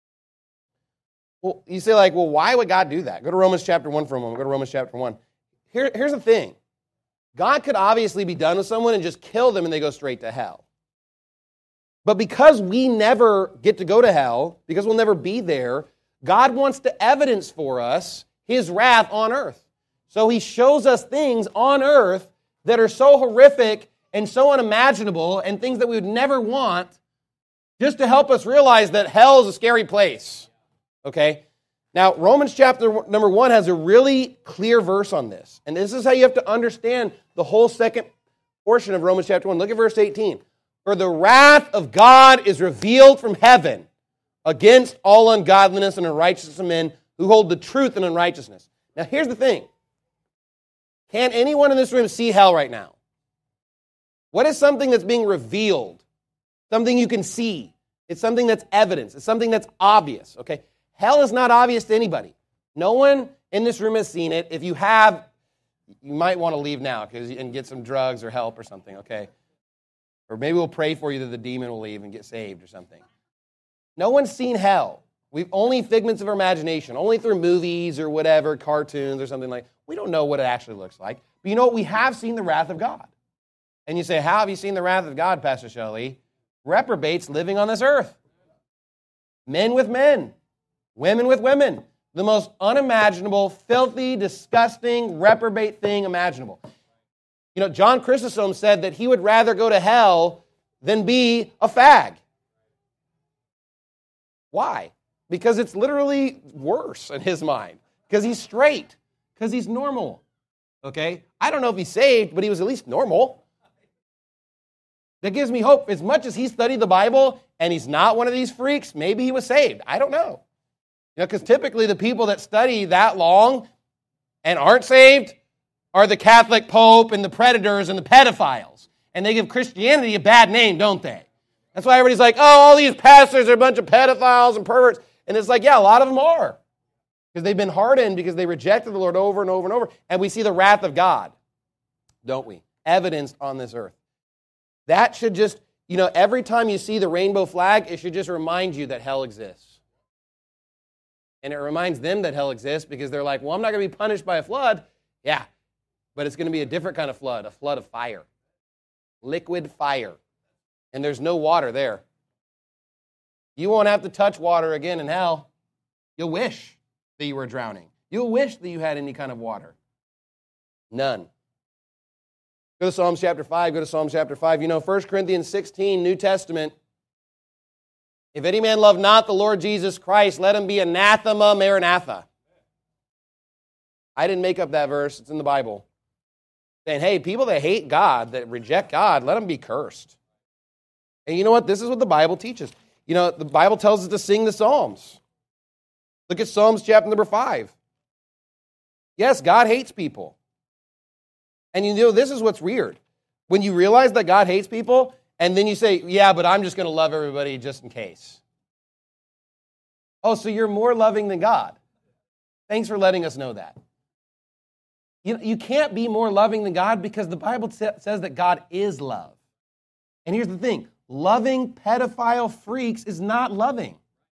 Well, you say like, well, why would God do that? Go to Romans chapter one for a moment. Go to Romans chapter one. Here, here's the thing. God could obviously be done with someone and just kill them and they go straight to hell. But because we never get to go to hell, because we'll never be there, God wants to evidence for us his wrath on earth. So he shows us things on earth that are so horrific and so unimaginable and things that we would never want just to help us realize that hell is a scary place. Okay? Now, Romans chapter number one has a really clear verse on this. And this is how you have to understand the whole second portion of Romans chapter one. Look at verse eighteen. For the wrath of God is revealed from heaven against all ungodliness and unrighteousness of men who hold the truth in unrighteousness. Now, here's the thing. Can anyone in this room see hell right now? What is something that's being revealed? Something you can see. It's something that's evidence. It's something that's obvious, okay? Hell is not obvious to anybody. No one in this room has seen it. If you have, you might want to leave now because and get some drugs or help or something, okay? Or maybe we'll pray for you that the demon will leave and get saved or something. No one's seen hell. We've only figments of our imagination, only through movies or whatever, cartoons or something like that. We don't know what it actually looks like. But you know what? We have seen the wrath of God. And you say, how have you seen the wrath of God, Pastor Shelley? Reprobates living on this earth. Men with men. Women with women. The most unimaginable, filthy, disgusting, reprobate thing imaginable. You know, John Chrysostom said that he would rather go to hell than be a fag. Why? Because it's literally worse in his mind. Because he's straight. Because he's normal. Okay? I don't know if he's saved, but he was at least normal. That gives me hope. As much as he studied the Bible and he's not one of these freaks, maybe he was saved. I don't know. You know, because typically the people that study that long and aren't saved are the Catholic Pope and the predators and the pedophiles. And they give Christianity a bad name, don't they? That's why everybody's like, oh, all these pastors are a bunch of pedophiles and perverts. And it's like, yeah, a lot of them are. Because they've been hardened because they rejected the Lord over and over and over. And we see the wrath of God, don't we? Evidenced on this earth. That should just, you know, every time you see the rainbow flag, it should just remind you that hell exists. And it reminds them that hell exists because they're like, well, I'm not going to be punished by a flood. Yeah, but it's going to be a different kind of flood, a flood of fire. Liquid fire. And there's no water there. You won't have to touch water again in hell. You'll wish that you were drowning. You'll wish that you had any kind of water. None. Go to Psalms chapter five. Go to Psalms chapter five. You know, First Corinthians sixteen, New Testament. If any man love not the Lord Jesus Christ, let him be anathema maranatha. I didn't make up that verse. It's in the Bible. Saying, hey, people that hate God, that reject God, let them be cursed. And you know what? This is what the Bible teaches. You know, the Bible tells us to sing the Psalms. Look at Psalms chapter number five. Yes, God hates people. And you know, this is what's weird. When you realize that God hates people, and then you say, yeah, but I'm just going to love everybody just in case. Oh, so you're more loving than God. Thanks for letting us know that. You, you can't be more loving than God because the Bible says that God is love. And here's the thing. Loving pedophile freaks is not loving.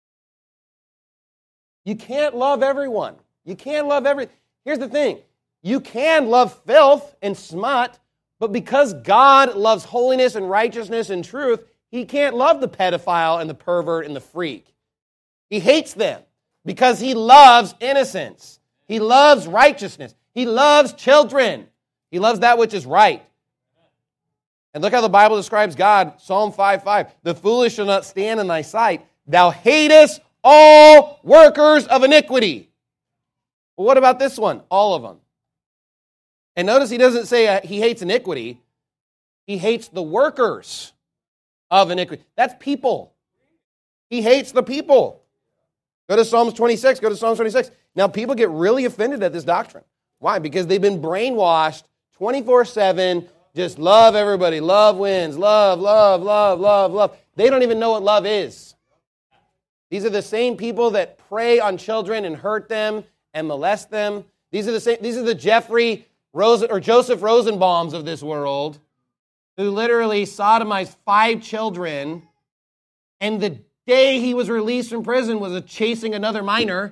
You can't love everyone. You can't love every... Here's the thing. You can love filth and smut, but because God loves holiness and righteousness and truth, he can't love the pedophile and the pervert and the freak. He hates them because he loves innocence. He loves righteousness. He loves children. He loves that which is right. And look how the Bible describes God. Psalm five five. The foolish shall not stand in thy sight. Thou hatest all workers of iniquity. Well, what about this one? All of them. And notice he doesn't say uh, he hates iniquity. He hates the workers of iniquity. That's people. He hates the people. Go to Psalms twenty-six. Go to Psalms twenty-six. Now, people get really offended at this doctrine. Why? Because they've been brainwashed twenty-four seven. Just love everybody. Love wins. Love, love, love, love, love. They don't even know what love is. These are the same people that prey on children and hurt them and molest them. These are the same. These are the Jeffrey Rosen or Joseph Rosenbaums of this world, who literally sodomized five children, and the day he was released from prison was chasing another minor.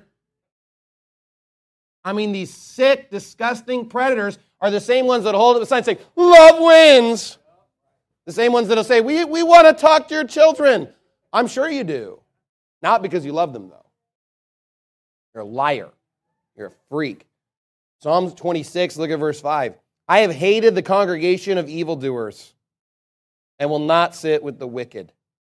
I mean, these sick, disgusting predators are the same ones that hold up the sign saying, love wins. The same ones that will say, we, we want to talk to your children. I'm sure you do. Not because you love them, though. You're a liar. You're a freak. Psalms twenty-six, look at verse five. I have hated the congregation of evildoers and will not sit with the wicked.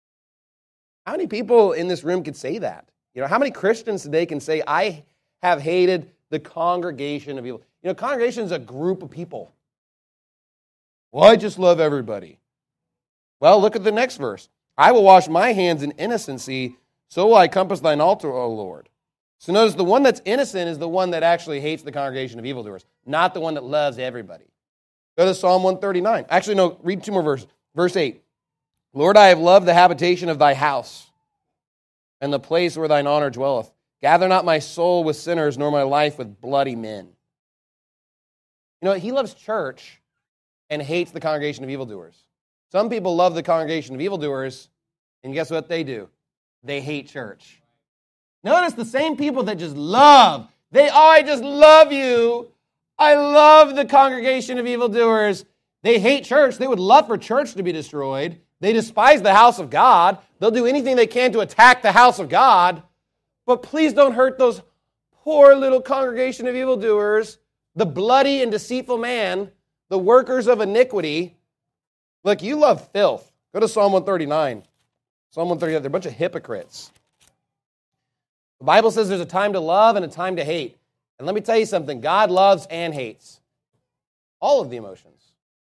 How many people in this room could say that? You know, how many Christians today can say, I have hated the congregation of evil? You know, congregation is a group of people. Well, I just love everybody. Well, look at the next verse. I will wash my hands in innocency, so will I compass thine altar, O Lord. So notice the one that's innocent is the one that actually hates the congregation of evildoers, not the one that loves everybody. Go to Psalm one thirty-nine. Actually, no, read two more verses. Verse eight. Lord, I have loved the habitation of thy house and the place where thine honor dwelleth. Gather not my soul with sinners, nor my life with bloody men. You know, he loves church and hates the congregation of evildoers. Some people love the congregation of evildoers, and guess what they do? They hate church. Notice the same people that just love. They, oh, I just love you. I love the congregation of evildoers. They hate church. They would love for church to be destroyed. They despise the house of God. They'll do anything they can to attack the house of God. But please don't hurt those poor little congregation of evildoers, the bloody and deceitful man, the workers of iniquity. Look, you love filth. Go to Psalm one thirty-nine. Psalm one thirty-nine, they're a bunch of hypocrites. The Bible says there's a time to love and a time to hate. And let me tell you something, God loves and hates all of the emotions.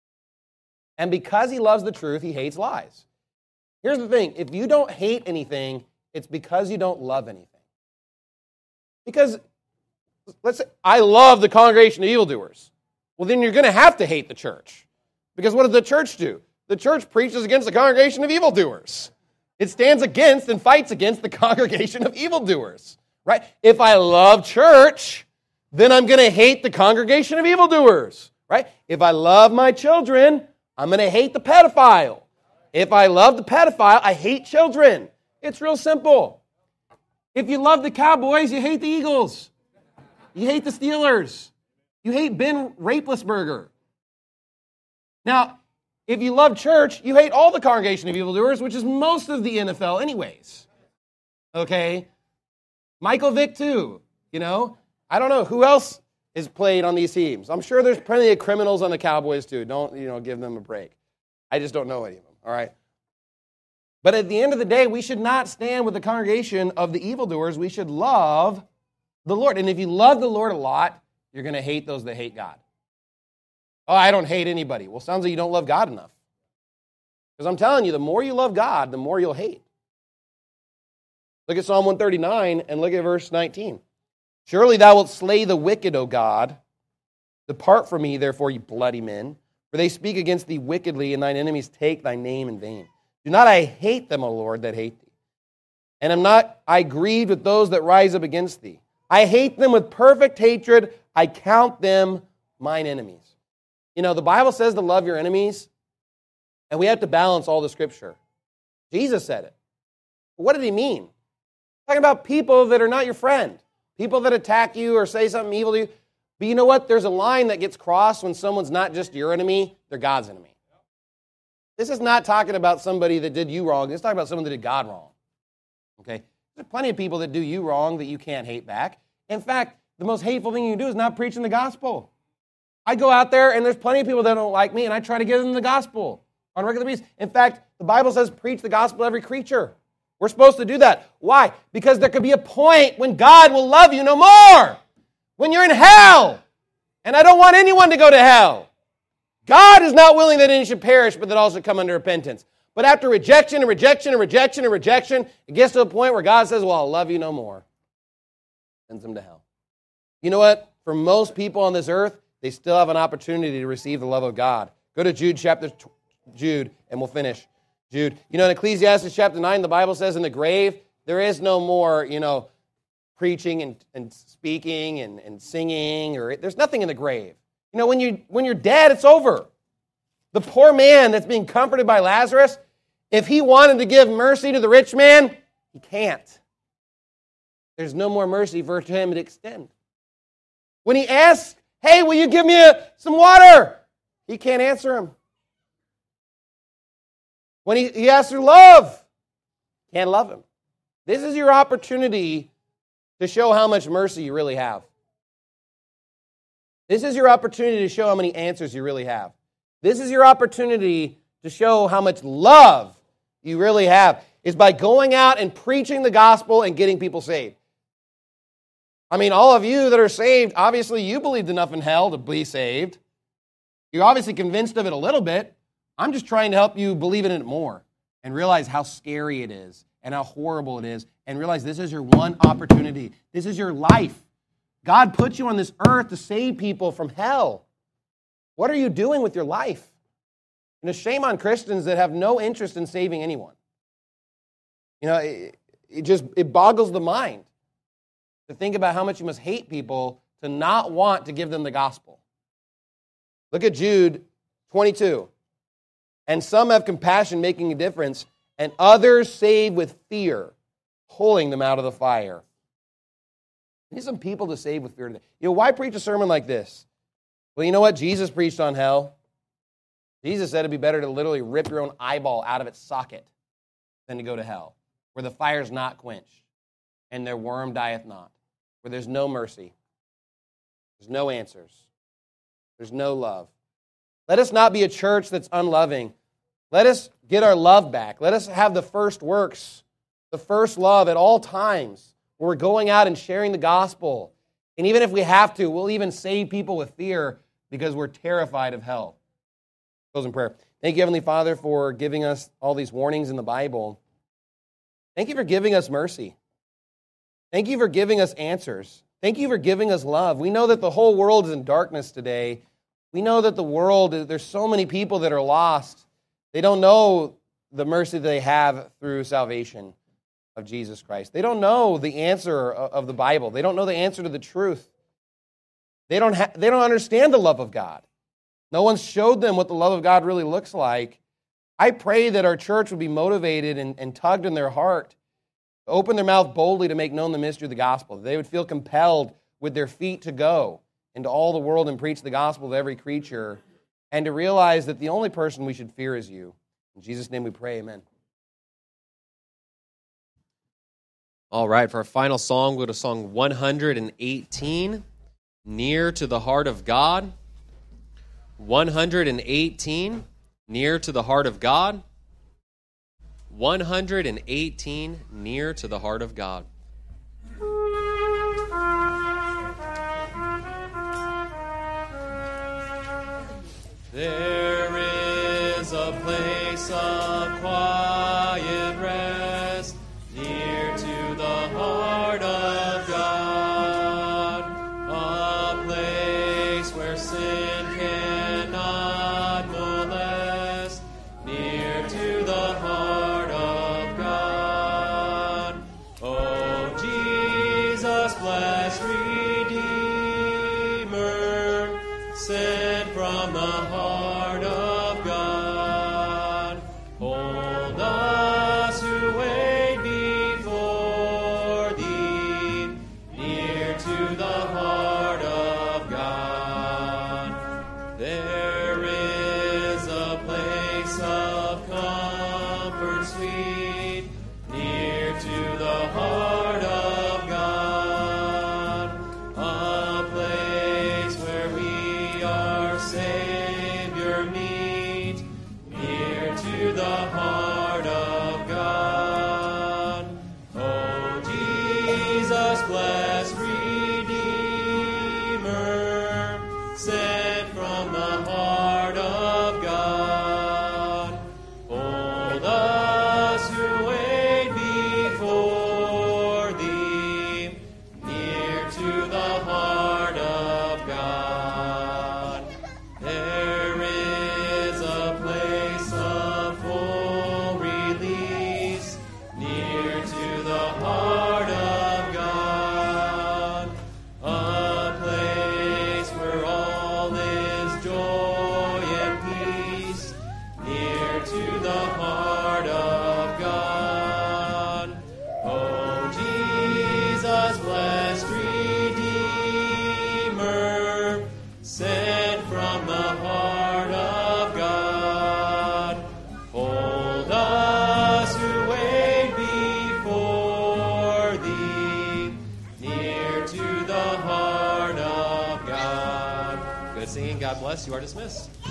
And because he loves the truth, he hates lies. Here's the thing, if you don't hate anything, it's because you don't love anything. Because, let's say, I love the congregation of evildoers. Well, then you're going to have to hate the church. Because what does the church do? The church preaches against the congregation of evildoers. It stands against and fights against the congregation of evildoers, right? If I love church, then I'm going to hate the congregation of evildoers, right? If I love my children, I'm going to hate the pedophile. If I love the pedophile, I hate children. It's real simple. If you love the Cowboys, you hate the Eagles. You hate the Steelers. You hate Ben Roethlisberger. Now, if you love church, you hate all the congregation of evildoers, which is most of the N F L anyways. Okay? Michael Vick too, you know. I don't know who else is played on these teams. I'm sure there's plenty of criminals on the Cowboys too. Don't, you know, give them a break. I just don't know any of them, all right? But at the end of the day, we should not stand with the congregation of the evildoers. We should love the Lord. And if you love the Lord a lot, you're going to hate those that hate God. Oh, I don't hate anybody. Well, sounds like you don't love God enough. Because I'm telling you, the more you love God, the more you'll hate. Look at Psalm one thirty-nine and look at verse nineteen. Surely thou wilt slay the wicked, O God. Depart from me, therefore, ye bloody men. For they speak against thee wickedly, and thine enemies take thy name in vain. Do not I hate them, O Lord, that hate thee. And am not I grieved with those that rise up against thee. I hate them with perfect hatred. I count them mine enemies. You know, the Bible says to love your enemies, and we have to balance all the Scripture. Jesus said it. What did he mean? Talking about people that are not your friend, people that attack you or say something evil to you. But you know what? There's a line that gets crossed when someone's not just your enemy, they're God's enemy. This is not talking about somebody that did you wrong. It's talking about someone that did God wrong. Okay? There's plenty of people that do you wrong that you can't hate back. In fact, the most hateful thing you can do is not preaching the gospel. I go out there, and there's plenty of people that don't like me, and I try to give them the gospel on a regular basis. In fact, the Bible says preach the gospel to every creature. We're supposed to do that. Why? Because there could be a point when God will love you no more. When you're in hell. And I don't want anyone to go to hell. God is not willing that any should perish, but that all should come under repentance. But after rejection and rejection and rejection and rejection, it gets to a point where God says, well, I'll love you no more. Sends them to hell. You know what? For most people on this earth, they still have an opportunity to receive the love of God. Go to Jude chapter Jude, and we'll finish. Jude. You know, in Ecclesiastes chapter nine, the Bible says in the grave, there is no more, you know, preaching and, and speaking and, and singing, or there's nothing in the grave. You know, when, you, when you're dead, it's over. The poor man that's being comforted by Lazarus, if he wanted to give mercy to the rich man, he can't. There's no more mercy for him to extend. When he asks, hey, will you give me a, some water? He can't answer him. When he, he asks for love, can't love him. This is your opportunity to show how much mercy you really have. This is your opportunity to show how many answers you really have. This is your opportunity to show how much love you really have, is by going out and preaching the gospel and getting people saved. I mean, all of you that are saved, obviously you believed enough in hell to be saved. You're obviously convinced of it a little bit. I'm just trying to help you believe in it more and realize how scary it is and how horrible it is, and realize this is your one opportunity. This is your life. God put you on this earth to save people from hell. What are you doing with your life? And a shame on Christians that have no interest in saving anyone. You know, it, it just it boggles the mind to think about how much you must hate people to not want to give them the gospel. Look at Jude twenty-two. And some have compassion, making a difference, and others save with fear, pulling them out of the fire. We need some people to save with fear today. You know, why preach a sermon like this? Well, you know what? Jesus preached on hell. Jesus said it'd be better to literally rip your own eyeball out of its socket than to go to hell, where the fire's not quenched, and their worm dieth not, where there's no mercy, there's no answers, there's no love. Let us not be a church that's unloving. Let us get our love back. Let us have the first works, the first love at all times, where we're going out and sharing the gospel. And even if we have to, we'll even save people with fear because we're terrified of hell. Close in prayer. Thank you, Heavenly Father, for giving us all these warnings in the Bible. Thank you for giving us mercy. Thank you for giving us answers. Thank you for giving us love. We know that the whole world is in darkness today. We know that the world, there's so many people that are lost. They don't know the mercy they have through salvation of Jesus Christ. They don't know the answer of the Bible. They don't know the answer to the truth. They don't, ha- they don't understand the love of God. No one showed them what the love of God really looks like. I pray that our church would be motivated and, and tugged in their heart to open their mouth boldly to make known the mystery of the gospel. They would feel compelled with their feet to go into all the world and preach the gospel to every creature, and to realize that the only person we should fear is you. In Jesus' name we pray, amen. All right, for our final song, we'll go to song one hundred eighteen, Near to the Heart of God. one hundred eighteen, Near to the Heart of God. one hundred eighteen, Near to the Heart of God. There is a place of quiet rest, near to the heart of God, a place where sin cannot molest, near to the heart of God. Oh, Jesus, blessed Redeemer, sent from the heart of God, hold us who wait before thee, near to the heart of God. There is a place of comfort sweet, near to the heart of God, a place where we our Savior meet, near to the heart of God. Oh, Jesus, blessed Redeemer, sent from the heart of God, hold us who wait before thee, near to the heart of God. There is a place of full release, near to the heart of God, a place where all is joy and peace, near to the heart of God. Oh, Jesus, blessed Redeemer, sent from the heart of God, hold us who wait before thee, near to the heart of God. Good singing. God bless. You are dismissed.